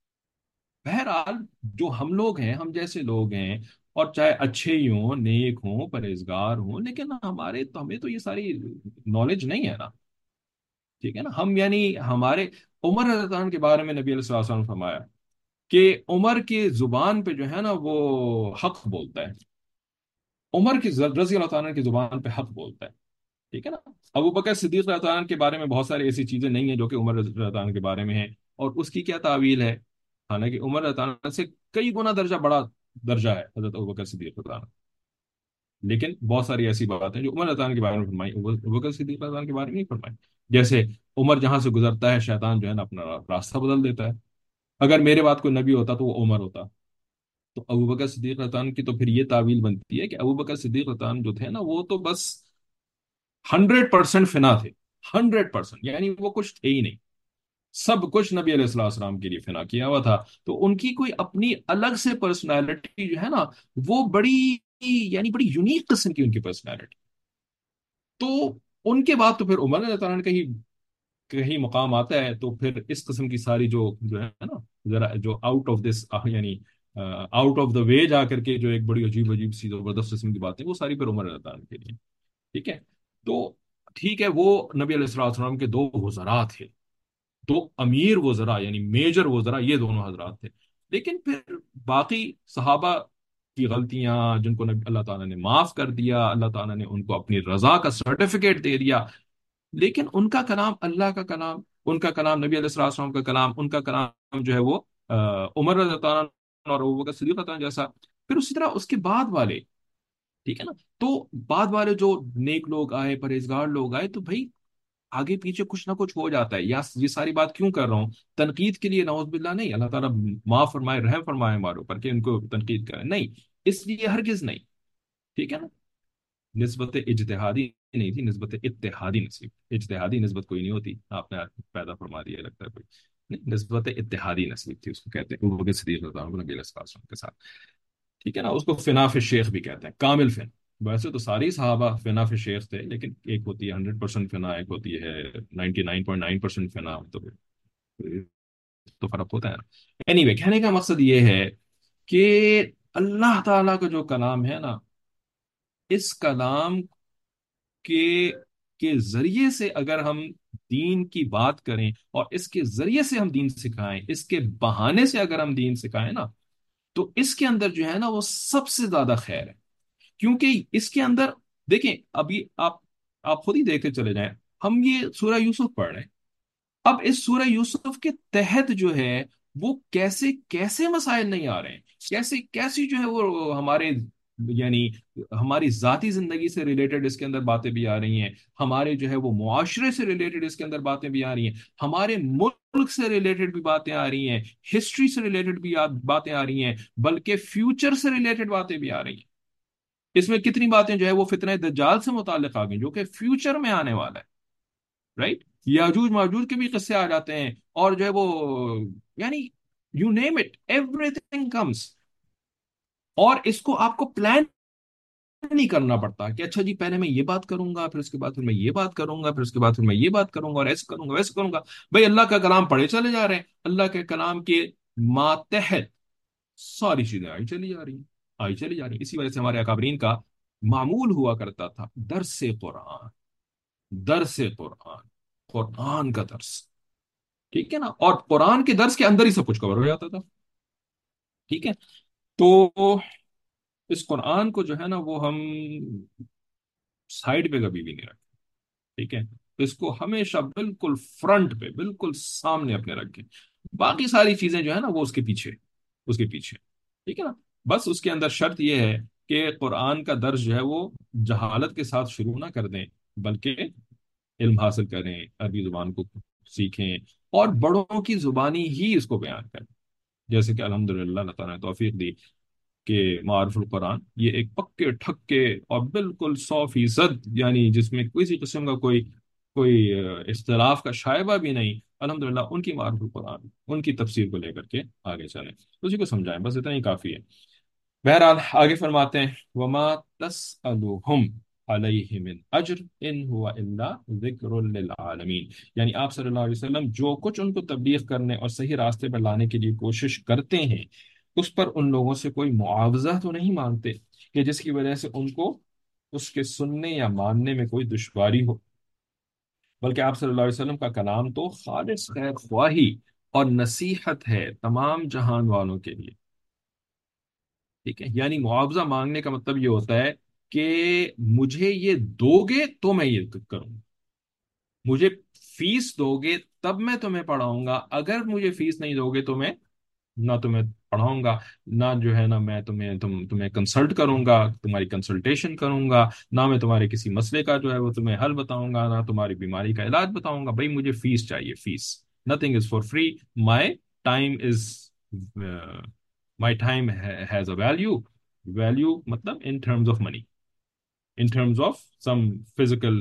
بہرحال جو ہم لوگ ہیں، ہم جیسے لوگ ہیں، اور چاہے اچھے ہی ہوں، نیک ہوں، پرہیزگار ہوں، لیکن ہمارے تو ہمیں تو یہ ساری نالج نہیں ہے نا، ٹھیک ہے نا، ہم یعنی ہمارے عمر رضی اللہ عنہ کے بارے میں نبی علیہ الصلوۃ والسلام نے فرمایا کہ عمر کے زبان پہ جو ہے نا وہ حق بولتا ہے، عمر کی رضی اللہ تعالیٰ کی زبان پہ حق بولتا ہے، ٹھیک ہے نا۔ ابو بکر صدیق رضی اللہ عنہ کے بارے میں بہت ساری ایسی چیزیں نہیں ہیں جو کہ عمر رضی اللہ عنہ کے بارے میں ہیں، اور اس کی کیا تعویل ہے، حالانکہ عمر رضی اللہ عنہ سے کئی گنا درجہ بڑا درجہ ہے حضرت ابو بکر صدیق رضی اللہ عنہ، لیکن بہت ساری ایسی باتیں جو عمر رضی اللہ عنہ کے بارے میں فرمائی ابو بکر صدیق رضی اللہ عنہ کے بارے میں نہیں فرمائی، جیسے عمر جہاں سے گزرتا ہے شیطان جو ہے نا اپنا راستہ بدل دیتا ہے، اگر میرے بعد کوئی نبی ہوتا تو وہ عمر ہوتا، تو ابو بکر صدیق رضی اللہ عنہ کی تو پھر یہ تعویل بنتی ہے کہ ابو بکر صدیق رضی اللہ عنہ جو تھے نا وہ تو بس ہنڈریڈ پرسینٹ فنا تھے، ہنڈریڈ پرسینٹ، یعنی وہ کچھ تھے ہی نہیں، سب کچھ نبی علیہ السلام السلام کے لیے فنا کیا ہوا تھا، تو ان کی کوئی اپنی الگ سے پرسنالٹی جو ہے نا وہ بڑی یعنی بڑی یونیک قسم کی ان کی پرسنالٹی، تو ان کے بعد تو پھر عمر اللہ تعالیٰ نے کہیں کہیں مقام آتا ہے، تو پھر اس قسم کی ساری جو جو ہے نا ذرا جو آؤٹ آف دس یعنی آؤٹ آف دا وے جا کر کے جو ایک بڑی عجیب عجیب سی زبردست قسم کی باتیں، وہ ساری پھر عمر اللہ تعالیٰ کے لیے، ٹھیک ہے۔ تو ٹھیک ہے، وہ نبی علیہ الصلوۃ والسلام کے دو وزراء تھے، دو امیر وزراء یعنی میجر وزراء، یہ دونوں حضرات تھے، لیکن پھر باقی صحابہ کی غلطیاں جن کو نبی اللہ تعالیٰ نے معاف کر دیا، اللہ تعالیٰ نے ان کو اپنی رضا کا سرٹیفکیٹ دے دیا، لیکن ان کا کلام اللہ کا کلام، ان کا کلام نبی علیہ الصلوۃ والسلام کا کلام، ان کا کلام جو ہے وہ آ، عمر رضی اللہ عنہ اور ابو بکر صدیق رضی اللہ عنہ جیسا، پھر اسی طرح اس کے بعد والے، ٹھیک ہے نا، تو بعد والے جو نیک لوگ آئے، پرہیزگار لوگ آئے، تو بھائی آگے پیچھے کچھ نہ کچھ ہو جاتا ہے. یا یہ ساری بات کیوں کر رہا ہوں؟ تنقید کے لیے نعوذ باللہ نہیں، اللہ تعالیٰ معاف فرمائے رحم فرمائے ہمارے اوپر کہ ان کو تنقید کرے، نہیں، اس لیے ہرگز نہیں. ٹھیک ہے نا؟ نسبت اجتہادی نہیں تھی، نسبت اتحادی نصیب. اجتہادی نسبت کوئی نہیں ہوتی، آپ نے پیدا فرما دیا لگتا ہے کوئی. نہیں، نسبت اتحادی نصیب تھی، اس کو کہتے ہیں ابو بکر صدیق رضی اللہ عنہ نبی علیہ السلام کے ساتھ. ٹھیک ہے نا؟ اس کو فناف شیخ بھی کہتے ہیں، کامل فن. ویسے تو ساری صحابہ فناف شیخ تھے، لیکن ایک ہوتی ہے ہنڈریڈ پرسینٹ فنا، ایک ہوتی ہے ninety nine point nine percent فنا. تو تو فرق ہوتا ہے نا. اینی anyway, کہنے کا مقصد یہ ہے کہ اللہ تعالیٰ کا جو کلام ہے نا، اس کلام کے کے ذریعے سے اگر ہم دین کی بات کریں اور اس کے ذریعے سے ہم دین سکھائیں، اس کے بہانے سے اگر ہم دین سکھائیں نا، تو اس کے اندر جو ہے نا وہ سب سے زیادہ خیر ہے. کیونکہ اس کے اندر دیکھیں، ابھی آپ آپ خود ہی دیکھ کے چلے جائیں. ہم یہ سورہ یوسف پڑھ رہے ہیں. اب اس سورہ یوسف کے تحت جو ہے وہ کیسے کیسے مسائل نہیں آ رہے ہیں، کیسے کیسی جو ہے وہ ہمارے یعنی ہماری ذاتی زندگی سے ریلیٹڈ اس کے اندر باتیں بھی آ رہی ہیں، ہمارے جو ہے وہ معاشرے سے ریلیٹڈ اس کے اندر باتیں بھی آ رہی ہیں، ہمارے ملک سے ریلیٹڈ بھی باتیں آ رہی ہیں، ہسٹری سے ریلیٹڈ بھی آ- باتیں آ رہی ہیں، بلکہ فیوچر سے ریلیٹڈ باتیں بھی آ رہی ہیں. اس میں کتنی باتیں جو ہے وہ فتنہ دجال سے متعلق آ گئی جو کہ فیوچر میں آنے والا ہے. رائٹ؟ یاجوج ماجوج کے بھی قصے آ جاتے ہیں، اور جو ہے وہ یعنی you name it everything comes. اور اس کو آپ کو پلان نہیں کرنا پڑتا کہ اچھا جی پہلے میں یہ بات کروں گا، پھر اس کے بعد پھر میں یہ بات کروں گا، پھر اس کے بعد پھر میں یہ بات کروں گا، اور ایسے کروں گا ویسے کروں گا. بھائی اللہ کا کلام پڑھے چلے جا رہے ہیں، اللہ کے کلام کے ماتحت ساری چیزیں آئی چلی جا رہی ہیں، آئی چلی جا رہی ہیں. اسی وجہ سے ہمارے اکابرین کا معمول ہوا کرتا تھا درس قرآن، درس قرآن، قرآن کا درس. ٹھیک ہے نا؟ اور قرآن کے درس کے اندر ہی سب کچھ کور ہو جاتا تھا. ٹھیک ہے؟ تو اس قرآن کو جو ہے نا وہ ہم سائڈ پہ کبھی بھی نہیں رکھیں. ٹھیک ہے؟ اس کو ہمیشہ بالکل فرنٹ پہ، بالکل سامنے اپنے رکھیں. باقی ساری چیزیں جو ہے نا وہ اس کے پیچھے، اس کے پیچھے. ٹھیک ہے نا؟ بس اس کے اندر شرط یہ ہے کہ قرآن کا درس جو ہے وہ جہالت کے ساتھ شروع نہ کر دیں، بلکہ علم حاصل کریں، عربی زبان کو سیکھیں، اور بڑوں کی زبانی ہی اس کو بیان کریں. جیسے کہ الحمدللہ اللہ تعالیٰ نے توفیق دی کہ معارف القرآن یہ ایک پکے ٹھکے اور بالکل سو فیصد، یعنی جس میں کسی قسم کا کوئی کوئی اہ، اختلاف کا شائبہ بھی نہیں، الحمدللہ ان کی معارف القرآن، ان کی تفسیر کو لے کر کے آگے چلیں، اسی کو سمجھائیں، بس اتنا ہی کافی ہے. بہرحال آگے فرماتے ہیں وما تسألهم علیہ من اجر ان هو الا ذکر للعالمین. یعنی آپ صلی اللہ علیہ وسلم جو کچھ ان کو تبلیغ کرنے اور صحیح راستے پر لانے کے لیے کوشش کرتے ہیں، اس پر ان لوگوں سے کوئی معاوضہ تو نہیں مانگتے کہ جس کی وجہ سے ان کو اس کے سننے یا ماننے میں کوئی دشواری ہو. بلکہ آپ صلی اللہ علیہ وسلم کا کلام تو خالص خیر خواہی اور نصیحت ہے تمام جہان والوں کے لیے. ٹھیک ہے؟ یعنی معاوضہ مانگنے کا مطلب یہ ہوتا ہے کہ مجھے یہ دو گے تو میں یہ کروں، مجھے فیس دو گے تب میں تمہیں پڑھاؤں گا، اگر مجھے فیس نہیں دو گے تو میں نہ تمہیں پڑھاؤں گا، نہ جو ہے نا میں تمہیں تم تمہیں کنسلٹ کروں گا، تمہاری کنسلٹیشن کروں گا، نہ میں تمہارے کسی مسئلے کا جو ہے وہ تمہیں حل بتاؤں گا، نہ تمہاری بیماری کا علاج بتاؤں گا. بھائی مجھے فیس چاہیے، fees. Nothing is for free. My time is my time has a value. Value مطلب in terms of money, in terms of some physical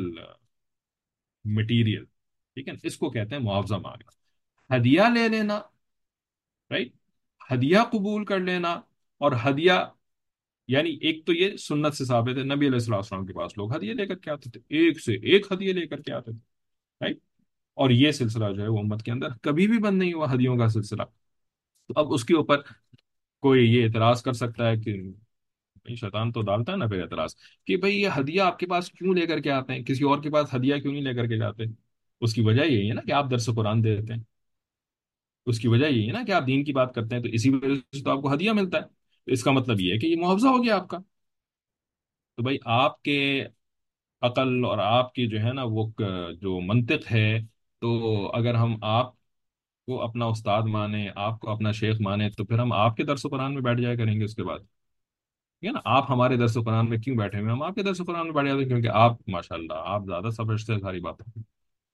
material. ٹھیک ہے؟ اس کو کہتے ہیں معاوضہ مانگنا. ہدیہ لے لینا، رائٹ، ہدیہ قبول کر لینا. اور ہدیہ یعنی ایک تو یہ سنت سے ثابت ہے، نبی علیہ الصلوۃ والسلام کے پاس لوگ ہدیہ لے کر کے آتے تھے، ایک سے ایک ہدیہ لے کر کے آتے تھے. رائٹ؟ اور یہ سلسلہ جو ہے وہ امت کے اندر کبھی بھی بند نہیں ہوا، ہدیوں کا سلسلہ. تو اب اس کے اوپر کوئی یہ اعتراض کر سکتا ہے کہ بھائی شیطان تو ڈالتا ہے نا پھر اعتراض کہ بھائی یہ ہدیہ آپ کے پاس کیوں لے کر کے آتے ہیں، کسی اور کے پاس ہدیہ کیوں نہیں لے کر کے جاتے؟ اس کی وجہ یہی ہے نا کہ آپ درس قرآن دیتے ہیں، اس کی وجہ یہی ہے نا کہ آپ دین کی بات کرتے ہیں، تو اسی وجہ سے تو آپ کو ہدیہ ملتا ہے. تو اس کا مطلب یہ ہے کہ یہ معاوضہ ہو گیا آپ کا. تو بھائی آپ کے عقل اور آپ کی جو ہے نا وہ ک- جو منطق ہے، تو اگر ہم آپ کو اپنا استاد مانیں، آپ کو اپنا شیخ مانیں، تو پھر ہم آپ کے درس قرآن میں بیٹھ جایا کریں گے اس کے بعد. ٹھیک ہے نا؟ آپ ہمارے درس قرآن میں کیوں بیٹھے ہوئے ہیں؟ ہم آپ کے درس قرآن میں بیٹھ جاتے ہیں کیونکہ آپ ماشاء اللہ آپ زیادہ سمجھتے ہیں ساری باتیں.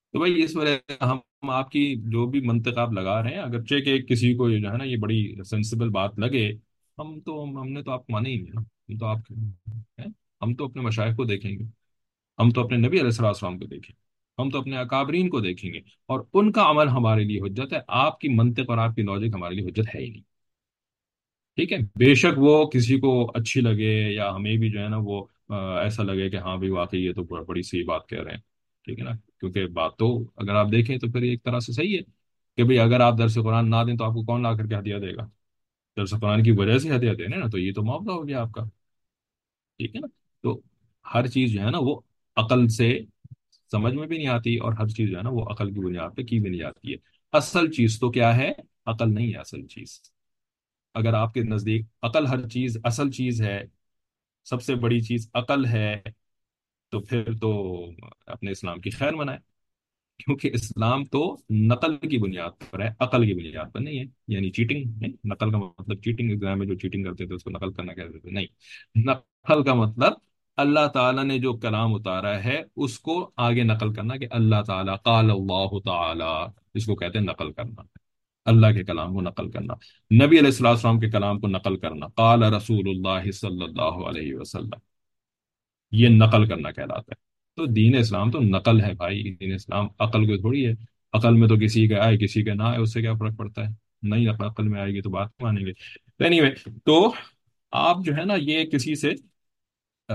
تو بھائی اس وجہ سے ہم آپ کی جو بھی منطق آپ لگا رہے ہیں، اگرچہ کہ کسی کو جو ہے نا یہ بڑی سینسیبل بات لگے، ہم تو ہم نے تو آپ کو مانے ہی نہیں نا، ہم تو آپ ہیں، ہم تو اپنے مشائخ کو دیکھیں گے، ہم تو اپنے نبی علیہ الصلوۃ والسلام کو دیکھیں گے، ہم تو اپنے اکابرین کو دیکھیں گے، اور ان کا عمل ہمارے لیے حجت ہے، آپ کی منطق اور آپ کی لاجک ہمارے لیے حجت ہے ہی نہیں۔ ٹھیک ہے، بے شک وہ کسی کو اچھی لگے یا ہمیں بھی جو ہے نا وہ آ، ایسا لگے کہ ہاں بھی واقعی یہ تو بڑ- بڑی سی بات کہہ رہے ہیں، ٹھیک ہے نا، کیونکہ بات تو اگر آپ دیکھیں تو پھر ایک طرح سے صحیح ہے کہ بھئی اگر آپ درس قرآن نہ دیں تو آپ کو کون لا کر کے ہدیہ دے گا؟ درس قرآن کی وجہ سے ہدیہ دینے نا، تو یہ تو معاملہ ہو گیا آپ کا، ٹھیک ہے نا۔ تو ہر چیز جو ہے نا وہ عقل سے سمجھ میں بھی نہیں آتی، اور ہر چیز جو ہے نا وہ عقل کی بنیاد پہ کی بھی نہیں جاتی ہے۔ اصل چیز تو کیا ہے؟ عقل نہیں ہے اصل چیز۔ اگر آپ کے نزدیک عقل ہر چیز اصل چیز ہے، سب سے بڑی چیز عقل ہے، تو پھر تو اپنے اسلام کی خیر منائے، کیونکہ اسلام تو نقل کی بنیاد پر ہے، عقل کی بنیاد پر نہیں ہے۔ یعنی چیٹنگ نہیں، نقل کا مطلب چیٹنگ، ایگزام میں جو چیٹنگ کرتے تھے اس کو نقل کرنا کہتے تھے، نہیں، نقل کا مطلب اللہ تعالیٰ نے جو کلام اتارا ہے اس کو آگے نقل کرنا، کہ اللہ تعالیٰ قال اللہ تعالیٰ، اس کو کہتے ہیں نقل کرنا، اللہ کے کلام کو نقل کرنا، نبی علیہ الصلوۃ والسلام کے کلام کو نقل کرنا، قال رسول اللہ صلی اللہ علیہ وسلم، یہ نقل کرنا کہلاتا ہے۔ تو دین اسلام تو نقل ہے بھائی، دین اسلام عقل کو تھوڑی ہے۔ عقل میں تو کسی کا آئے کسی کا نہ آئے، اس سے کیا فرق پڑتا ہے؟ نہیں عقل میں آئے گی تو بات مانیں گے۔ اینی وے، تو آپ جو ہے نا یہ کسی سے آ،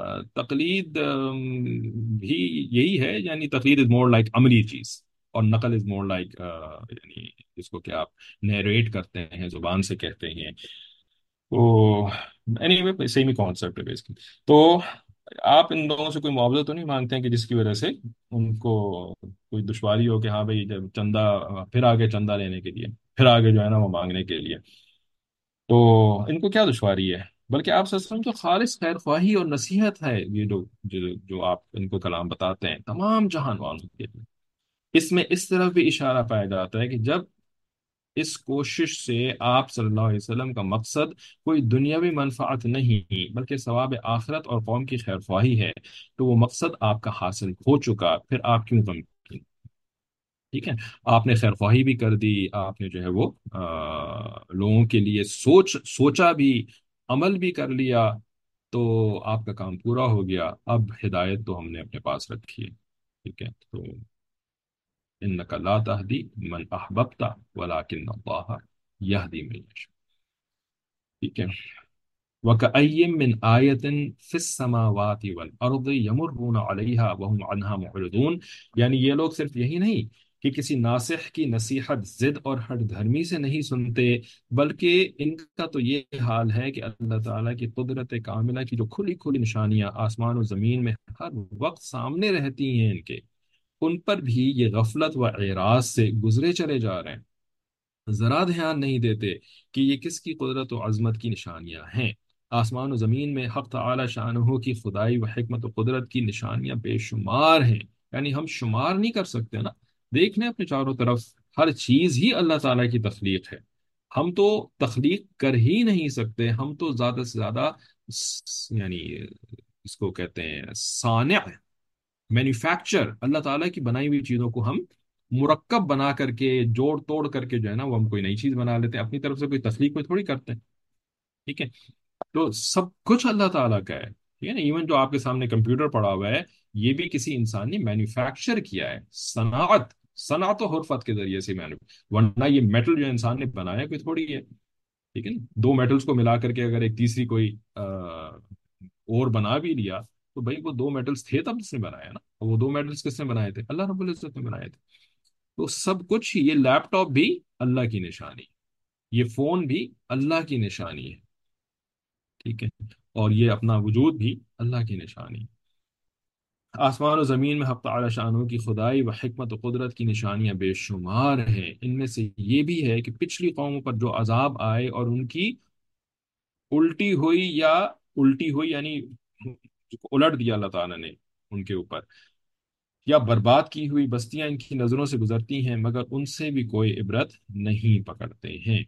تقلید آم، بھی یہی ہے، یعنی تقلید از مور لائک عملی چیز، اور نقل از مور لائک یعنی جس کو کہ آپ نیریٹ کرتے ہیں، زبان سے کہتے ہیں، تو اینی وے سیم ہی کانسیپٹ ہے بیسکلی۔ تو آپ ان لوگوں سے کوئی معاوضہ تو نہیں مانگتے ہیں کہ جس کی وجہ سے ان کو کوئی دشواری ہو کہ ہاں بھائی جب چندہ، پھر آگے چندہ لینے کے لیے، پھر آگے جو ہے نا وہ مانگنے کے لیے، تو ان کو کیا دشواری ہے؟ بلکہ آپ صلی اللہ علیہ وسلم جو خالص خیر خواہی اور نصیحت ہے، یہ جو جو, جو آپ ان کو کلام بتاتے ہیں تمام جہان والوں کے لیے، اس میں اس طرف بھی اشارہ پایا جاتا ہے کہ جب اس کوشش سے آپ صلی اللہ علیہ وسلم کا مقصد کوئی دنیاوی منفعت نہیں بلکہ ثواب آخرت اور قوم کی خیر خواہی ہے، تو وہ مقصد آپ کا حاصل ہو چکا، پھر آپ کیوں غم؟ ٹھیک ہے، آپ نے خیر خواہی بھی کر دی، آپ نے جو ہے وہ آ، لوگوں کے لیے سوچ سوچا بھی، عمل بھی کر لیا، تو آپ کا کام پورا ہو گیا۔ اب ہدایت تو ہم نے اپنے پاس رکھی ہے، ٹھیک ہے، تو انک لا تہدی من احببت ولکن اللہ یہدی من یشاء، ٹھیک ہے۔ وَكَأَيٍّ مِّنْ آيَةٍ فِي السَّمَاوَاتِ وَالْأَرْضِ يَمُرُّونَ عَلَيْهَا وَهُمْ عَنْهَا مُعْرِضُونَ، یعنی یہ لوگ صرف یہی نہیں کہ کسی ناصح کی نصیحت ضد اور ہٹ دھرمی سے نہیں سنتے، بلکہ ان کا تو یہ حال ہے کہ اللہ تعالیٰ کی قدرت کاملہ کی جو کھلی کھلی نشانیاں آسمان و زمین میں ہر وقت سامنے رہتی ہیں ان کے، ان پر بھی یہ غفلت و اعراض سے گزرے چلے جا رہے ہیں، ذرا دھیان نہیں دیتے کہ یہ کس کی قدرت و عظمت کی نشانیاں ہیں۔ آسمان و زمین میں حق تعالی شانہ کی خدائی و حکمت و قدرت کی نشانیاں بے شمار ہیں، یعنی ہم شمار نہیں کر سکتے نا۔ دیکھ لیں اپنے چاروں طرف، ہر چیز ہی اللہ تعالیٰ کی تخلیق ہے، ہم تو تخلیق کر ہی نہیں سکتے، ہم تو زیادہ سے زیادہ س- یعنی اس کو کہتے ہیں صانع، مینوفیکچر، اللہ تعالیٰ کی بنائی ہوئی چیزوں کو ہم مرکب بنا کر کے، جوڑ توڑ کر کے جو ہے نا وہ ہم کوئی نئی چیز بنا لیتے ہیں، اپنی طرف سے کوئی تخلیق میں تھوڑی کرتے ہیں، ٹھیک ہے۔ تو سب کچھ اللہ تعالیٰ کا ہے، ٹھیک ہے نا، ایون جو آپ کے سامنے کمپیوٹر پڑا ہوا ہے، یہ بھی کسی انسان نے مینوفیکچر کیا ہے، صنعت، صنعت و حرفت کے ذریعے سے مینو، ورنہ یہ میٹل جو انسان نے بنایا کوئی تھوڑی ہے، ٹھیک ہے نا، دو میٹلز کو ملا کر کے اگر ایک تیسری کوئی آ، اور بنا بھی لیا، تو بھائی وہ دو میٹلز تھے تب اس نے بنایا نا، اور وہ دو میٹلز کس نے بنائے تھے؟ اللہ رب العزت نے بنائے تھے۔ تو سب کچھ، یہ لیپ ٹاپ بھی اللہ کی نشانی، یہ فون بھی اللہ کی نشانی ہے، ٹھیک ہے، اور یہ اپنا وجود بھی اللہ کی نشانی ہے۔ آسمان و زمین میں حق تعالی شانوں کی خدائی و حکمت و قدرت کی نشانیاں بے شمار ہیں، ان میں سے یہ بھی ہے کہ پچھلی قوموں پر جو عذاب آئے اور ان کی الٹی ہوئی، یا الٹی ہوئی یعنی الٹ دیا اللہ تعالیٰ نے ان کے اوپر، یا برباد کی ہوئی بستیاں ان کی نظروں سے گزرتی ہیں مگر ان سے بھی کوئی عبرت نہیں پکڑتے ہیں۔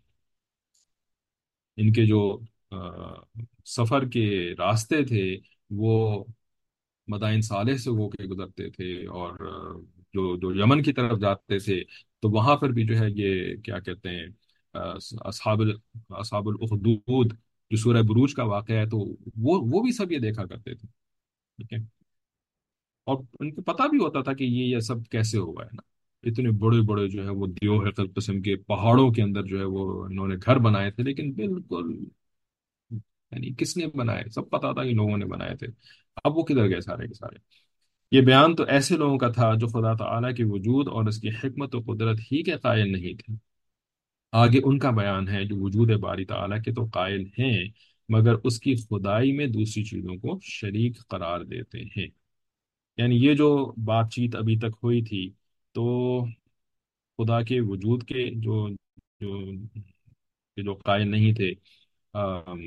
ان کے جو آ، سفر کے راستے تھے وہ مدائن صالح سے ہو کے گزرتے تھے، اور جو جو یمن کی طرف جاتے تھے، تو وہاں پر بھی جو ہے یہ کیا کہتے ہیں، آ، اصحاب ال- اصحاب الاخدود، جو سورہ بروج کا واقعہ ہے، تو وہ وہ بھی سب یہ دیکھا کرتے تھے. ٹھیک ہے. اور ان کو پتا بھی ہوتا تھا کہ یہ یہ سب کیسے ہوا ہے نا. اتنے بڑے بڑے جو ہے وہ دیو ہے قسم کے پہاڑوں کے اندر جو ہے وہ انہوں نے گھر بنائے تھے، لیکن بالکل یعنی کس نے بنائے، سب پتا تھا کہ لوگوں نے بنائے تھے. اب وہ کدھر گئے سارے کے سارے. یہ بیان تو ایسے لوگوں کا تھا جو خدا تعالیٰ کے وجود اور اس کی حکمت و قدرت ہی کے قائل نہیں تھے. آگے ان کا بیان ہے جو وجود باری تعالیٰ کے تو قائل ہیں، مگر اس کی خدائی میں دوسری چیزوں کو شریک قرار دیتے ہیں. یعنی یہ جو بات چیت ابھی تک ہوئی تھی، تو خدا کے وجود کے جو جو کہ جو قائل نہیں تھے، آم،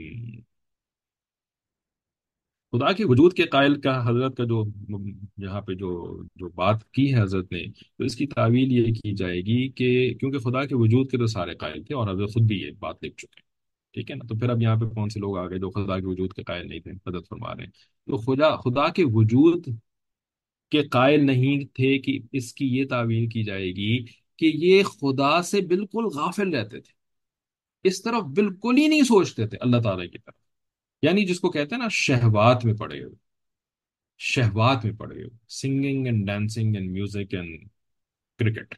خدا کے وجود کے قائل کا حضرت کا جو یہاں پہ جو جو بات کی ہے حضرت نے، تو اس کی تعویل یہ کی جائے گی کہ کیونکہ خدا کے وجود کے تو سارے قائل تھے اور حضرت خود بھی یہ بات لکھ چکے ہیں. ٹھیک ہے نا. تو پھر اب یہاں پہ کون سے لوگ آ گئے جو خدا کے وجود کے قائل نہیں تھے، حضرت فرما رہے ہیں. تو خدا خدا کے وجود کے قائل نہیں تھے کہ اس کی یہ تعویل کی جائے گی کہ یہ خدا سے بالکل غافل رہتے تھے، اس طرف بالکل ہی نہیں سوچتے تھے اللہ تعالیٰ کی طرف. یعنی جس کو کہتے ہیں نا شہوات میں پڑے ہوئے، شہوات میں پڑے ہوئے، singing and dancing and music and cricket.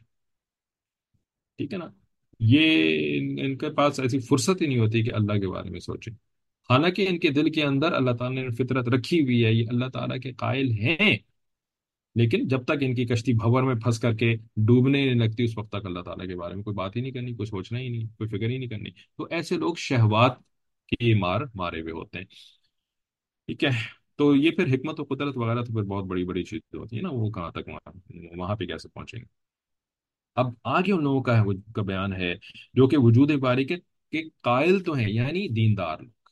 ٹھیک ہے نا. یہ ان ان کے پاس ایسی فرصت ہی نہیں ہوتی کہ اللہ کے بارے میں سوچیں. حالانکہ ان کے دل کے اندر اللہ تعالیٰ نے فطرت رکھی ہوئی ہے، یہ اللہ تعالیٰ کے قائل ہیں، لیکن جب تک ان کی کشتی بھور میں پھنس کر کے ڈوبنے نہیں لگتی، اس وقت تک اللہ تعالیٰ کے بارے میں کوئی بات ہی نہیں کرنی، کوئی سوچنا ہی نہیں، کوئی فکر ہی نہیں کرنی. تو ایسے لوگ شہوات کی مار مارے ہوئے ہوتے ہیں. ٹھیک ہے. تو یہ پھر حکمت و قدرت وغیرہ تو پھر بہت بڑی بڑی چیزیں ہوتی ہیں نا، وہ کہاں تک وہاں وہاں پہ کیسے پہنچیں گے. اب آگے ان لوگوں کا ہے وہ کا بیان ہے جو کہ وجود باری کے کے قائل تو ہیں، یعنی دیندار لوگ،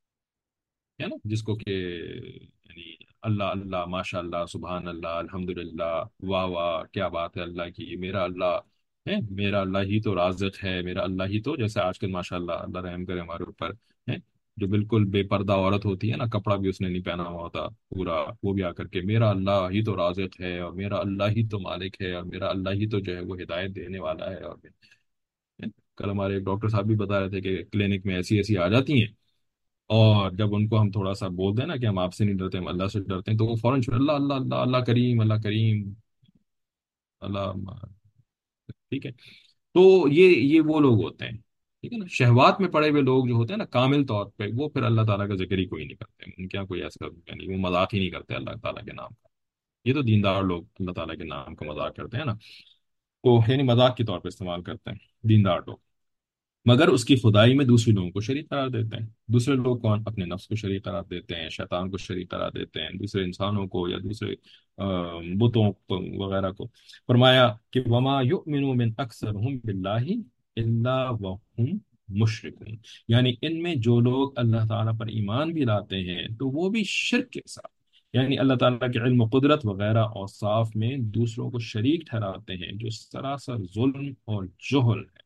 ہے نا، جس کو کہ یعنی اللہ اللہ ماشاء اللہ سبحان اللہ الحمدللہ، واہ واہ کیا بات ہے اللہ کی، میرا اللہ ہے، میرا اللہ ہی تو رازق ہے، میرا اللہ ہی تو، جیسے آج کل ماشاء اللہ اللہ رحم کرے ہمارے اوپر ہے، جو بالکل بے پردہ عورت ہوتی ہے نا، کپڑا بھی اس نے نہیں پہنا ہوا ہوتا پورا، وہ بھی آ کر کے میرا اللہ ہی تو رازق ہے اور میرا اللہ ہی تو مالک ہے اور میرا اللہ ہی تو جو ہے وہ ہدایت دینے والا ہے. اور کل ہمارے ایک ڈاکٹر صاحب بھی بتا رہے تھے کہ کلینک میں ایسی ایسی آ جاتی ہیں، اور جب ان کو ہم تھوڑا سا بول دیں نا کہ ہم آپ سے نہیں ڈرتے، ہم اللہ سے ڈرتے ہیں، تو وہ فوراً شروع اللہ اللہ اللہ اللہ کریم اللہ کریم اللہ. ٹھیک ہے. تو یہ یہ وہ لوگ ہوتے ہیں. ٹھیک ہے نا. شہوات میں پڑے ہوئے لوگ جو ہوتے ہیں نا کامل طور پہ، وہ پھر اللہ تعالیٰ کا ذکر ہی کوئی نہیں کرتے، ان کے یہاں کوئی ایسا یعنی وہ مذاق ہی نہیں کرتے اللہ تعالیٰ کے نام کا. یہ تو دیندار لوگ اللہ تعالیٰ کے نام کا مذاق کرتے ہیں نا، تو یعنی مذاق کے طور پہ استعمال کرتے ہیں دیندار لوگ، مگر اس کی خدائی میں دوسرے لوگوں کو شریک قرار دیتے ہیں. دوسرے لوگ کون؟ اپنے نفس کو شریک قرار دیتے ہیں، شیطان کو شریک قرار دیتے ہیں، دوسرے انسانوں کو یا دوسرے آ، بتوں کو وغیرہ کو. فرمایا کہ وما یؤمن من اکثرهم باللہ الا وهم مشرکون، یعنی ان میں جو لوگ اللہ تعالیٰ پر ایمان بھی لاتے ہیں تو وہ بھی شرک کے ساتھ، یعنی اللہ تعالیٰ کے علم و قدرت وغیرہ اوصاف میں دوسروں کو شریک ٹھہراتے ہیں، جو سراسر ظلم اور جہل ہے.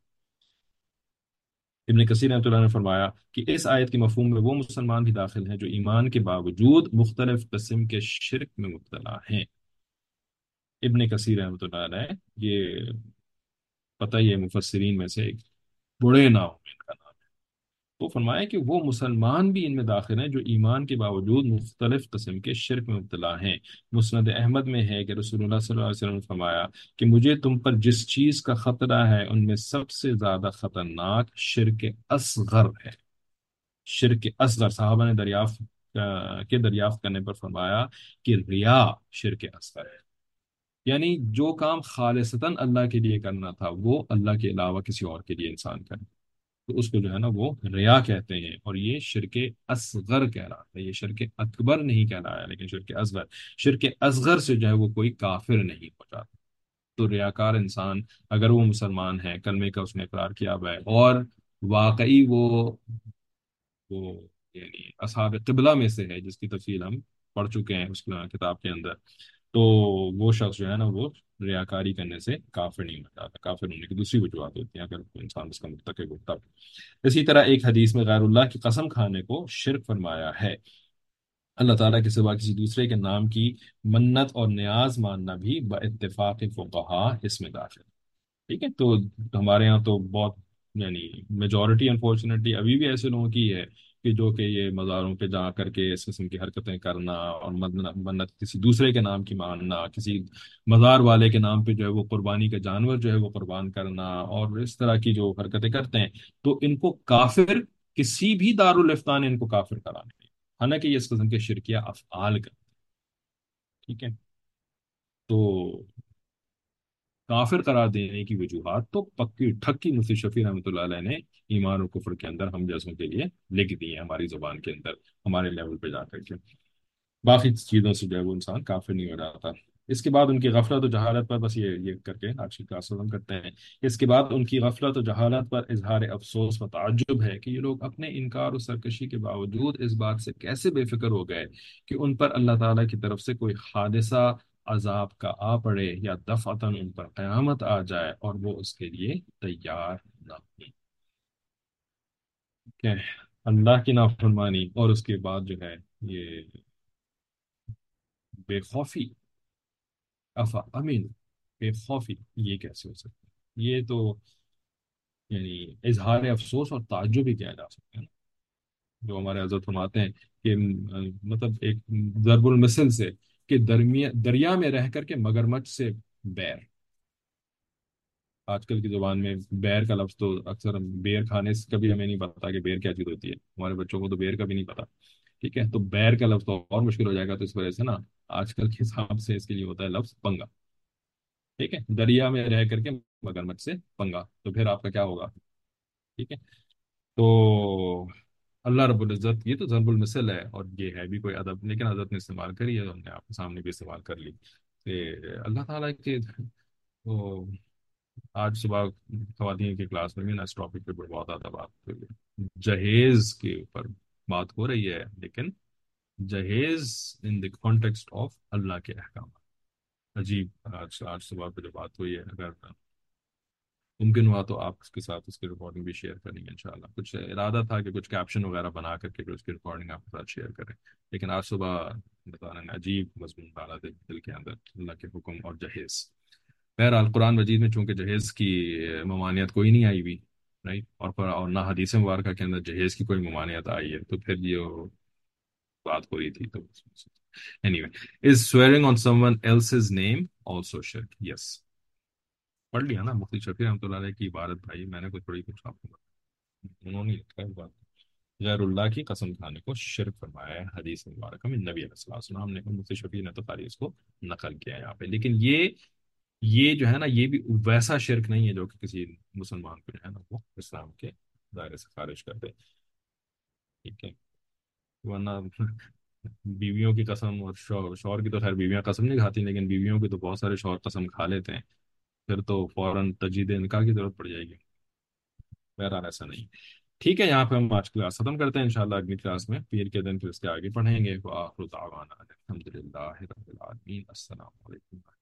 ابن کثیر رحمۃ اللہ نے فرمایا کہ اس آیت کے مفہوم میں وہ مسلمان بھی داخل ہیں جو ایمان کے باوجود مختلف قسم کے شرک میں مبتلا ہیں. ابن کثیر رحمۃ اللہ علیہ، یہ پتہ ہی ہے مفسرین میں سے ایک بڑے نام میں ان کا نام. تو فرمایا کہ وہ مسلمان بھی ان میں داخل ہیں جو ایمان کے باوجود مختلف قسم کے شرک میں مبتلا ہیں. مسند احمد میں ہے کہ رسول اللہ صلی اللہ علیہ وسلم نے فرمایا کہ مجھے تم پر جس چیز کا خطرہ ہے ان میں سب سے زیادہ خطرناک شرک اصغر ہے. شرک اصغر صحابہ نے دریافت کے دریافت کرنے پر فرمایا کہ ریا شرک اصغر ہے، یعنی جو کام خالصتاً اللہ کے لیے کرنا تھا وہ اللہ کے علاوہ کسی اور کے لیے انسان کرے، تو اس کو جو ہے نا وہ ریا کہتے ہیں، اور یہ شرک اصغر کہہ رہا ہے، یہ شرک اکبر نہیں کہہ رہا ہے لیکن شرک اصغر. شرک اصغر سے جو ہے وہ کوئی کافر نہیں ہو جاتا. تو ریاکار انسان اگر وہ مسلمان ہے، کلمے کا اس نے اقرار کیا ہوا ہے، اور واقعی وہ وہ یعنی اصحاب قبلہ میں سے ہے جس کی تفصیل ہم پڑھ چکے ہیں اس کتاب کے اندر، تو وہ شخص جو ہے نا وہ ریاکاری کرنے سے کافر نہیں ہو جاتا. کافر ہونے کی دوسری وجوہات ہوتی ہیں اگر کوئی انسان اس کا مرتکب ہوتا ہے. اسی طرح ایک حدیث میں غیر اللہ کی قسم کھانے کو شرک فرمایا ہے. اللہ تعالیٰ کے سوا کسی دوسرے کے نام کی منت اور نیاز ماننا بھی باتفاق فقہا اس میں داخل ہے۔ ٹھیک ہے، تو ہمارے یہاں تو بہت، یعنی میجورٹی انفارچونیٹلی ابھی بھی ایسے لوگوں کی ہے کہ جو کہ یہ مزاروں پہ جا کر کے اس قسم کی حرکتیں کرنا اور من- منت کسی دوسرے کے نام کی ماننا، کسی مزار والے کے نام پہ جو ہے وہ قربانی کا جانور جو ہے وہ قربان کرنا، اور اس طرح کی جو حرکتیں کرتے ہیں، تو ان کو کافر، کسی بھی دارالفتہ نے ان کو کافر قرار نہیں، حالانکہ یہ اس قسم کے شرکیہ افعال کا، ٹھیک ہے، تو کافر قرار دینے کی وجوہات تو پکی ٹھکی مفتی شفیع رحمۃ اللہ علیہ نے ایمان اور کفر کے اندر ہم جیسوں کے لیے لکھ دی ہیں، ہماری زبان کے اندر، ہمارے لیول پہ جا کر کے، باقی چیزوں سے جو ہے وہ انسان کافر نہیں ہو جاتا۔ اس کے بعد ان کی غفلت و جہالت پر، بس یہ یہ کر کے آج کی کلاس ختم کرتے ہیں۔ اس کے بعد ان کی غفلت و جہالت پر اظہار افسوس و تعجب ہے کہ یہ لوگ اپنے انکار و سرکشی کے باوجود اس بات سے کیسے بے فکر ہو گئے کہ ان پر اللہ تعالیٰ کی طرف سے کوئی حادثہ عذاب کا آ پڑے یا دفعتاً ان پر قیامت آ جائے اور وہ اس کے لیے تیار نہ ہوں۔ کہ اللہ کی نافرمانی اور اس کے بعد جو ہے یہ بے خوفی، افا امین، بے خوفی، یہ کیسے ہو سکتا ہے؟ یہ تو یعنی اظہار افسوس اور تعجب ہی کیا جا سکتا ہے نا، جو ہمارے حضرت فرماتے ہیں کہ م، مطلب ایک ضرب المثل سے کہ درمیا دریا میں رہ کر کے مگرمچھ سے بیر، آج کل کی زبان میں بیر کا لفظ تو اکثر ہم بیر کھانے سے کبھی ہمیں نہیں پتا کہ بیر کیا چیز ہوتی ہے، ہمارے بچوں کو تو بیر کا بھی نہیں پتا، ٹھیک ہے، تو بیر کا لفظ تو اور مشکل ہو جائے گا، تو اس وجہ سے نا آج کل کے حساب سے اس کے لیے ہوتا ہے لفظ پنگا، ٹھیک ہے، دریا میں رہ کر کے مگرمچھ سے پنگا، تو پھر آپ کا کیا ہوگا؟ ٹھیک ہے، تو اللہ رب العزت، یہ تو ضرب المثل ہے اور یہ ہے بھی کوئی ادب، لیکن حضرت نے استعمال کری ہے، تو ہم نے آپ کے سامنے بھی استعمال کر لی کہ اللہ تعالیٰ کے، تو آج صبح خواتین کی کلاس میں بھی نا اس ٹاپک پہ بہت زیادہ بات ہوئی ہے، جہیز کے اوپر بات ہو رہی ہے، لیکن جہیز ان دی کانٹیکسٹ آف اللہ کے احکام، عجیب، آج آج صبح پہ جو بات ہوئی ہے، اگر ممکن ہوا تو آپ اس کے ساتھ اس کی ریکارڈنگ بھی شیئر کریں گے انشاءاللہ، کچھ ارادہ تھا کہ کچھ کیپشن وغیرہ بنا کر کے پھر اس کی ریکارڈنگ آپ کے ساتھ شیئر کریں، لیکن آج صبح بتا رہے ہیں عجیب مضمون ڈالا دل دل کے اندر، اللہ کے حکم اور جہیز۔ بہرحال قرآن مجید میں چونکہ جہیز کی ممانعت کوئی نہیں آئی ہوئی، رائٹ، اور پر- اور نہ حدیث مبارکہ کے اندر جہیز کی کوئی ممانعت آئی ہے، تو پھر یہ بات ہو رہی تھی تو anyway, is swearing on someone else's name also shirk؟ yes، پڑھ لیا نا مفتی شفیع رحمۃ اللہ علیہ کی عبارت، بھائی میں نے کوئی تھوڑی کچھ آپ کو بتایا، انہوں نے لکھا ہے بات، غیر اللہ کی قسم کھانے کو شرک فرمایا ہے حدیث مبارکہ میں نبی علیہ الصلوۃ والسلام نے، مفتی شفیع نے تو خالی اس کو نقل کیا ہے یہاں پہ، لیکن یہ یہ جو ہے نا یہ بھی ویسا شرک نہیں ہے جو کہ کسی مسلمان کو جو ہے نا وہ اسلام کے دائرے سے خارج کر دے، ٹھیک ہے، ورنہ بیویوں کی قسم، اور شوہر شوہر کی تو خیر بیویاں قسم نہیں کھاتی، لیکن بیویوں کی تو بہت سارے شوہر قسم کھا لیتے ہیں، پھر تو فوراً تجدید نکاح کی ضرورت پڑ جائے گی، بہرحال ایسا نہیں۔ ٹھیک ہے، یہاں پہ ہم آج کلاس ختم کرتے ہیں، انشاءاللہ اگلی کلاس میں پیر کے دن پھر اس کے آگے پڑھیں گے، وآخر دعوانا الحمد للہ رب العالمین، السلام علیکم۔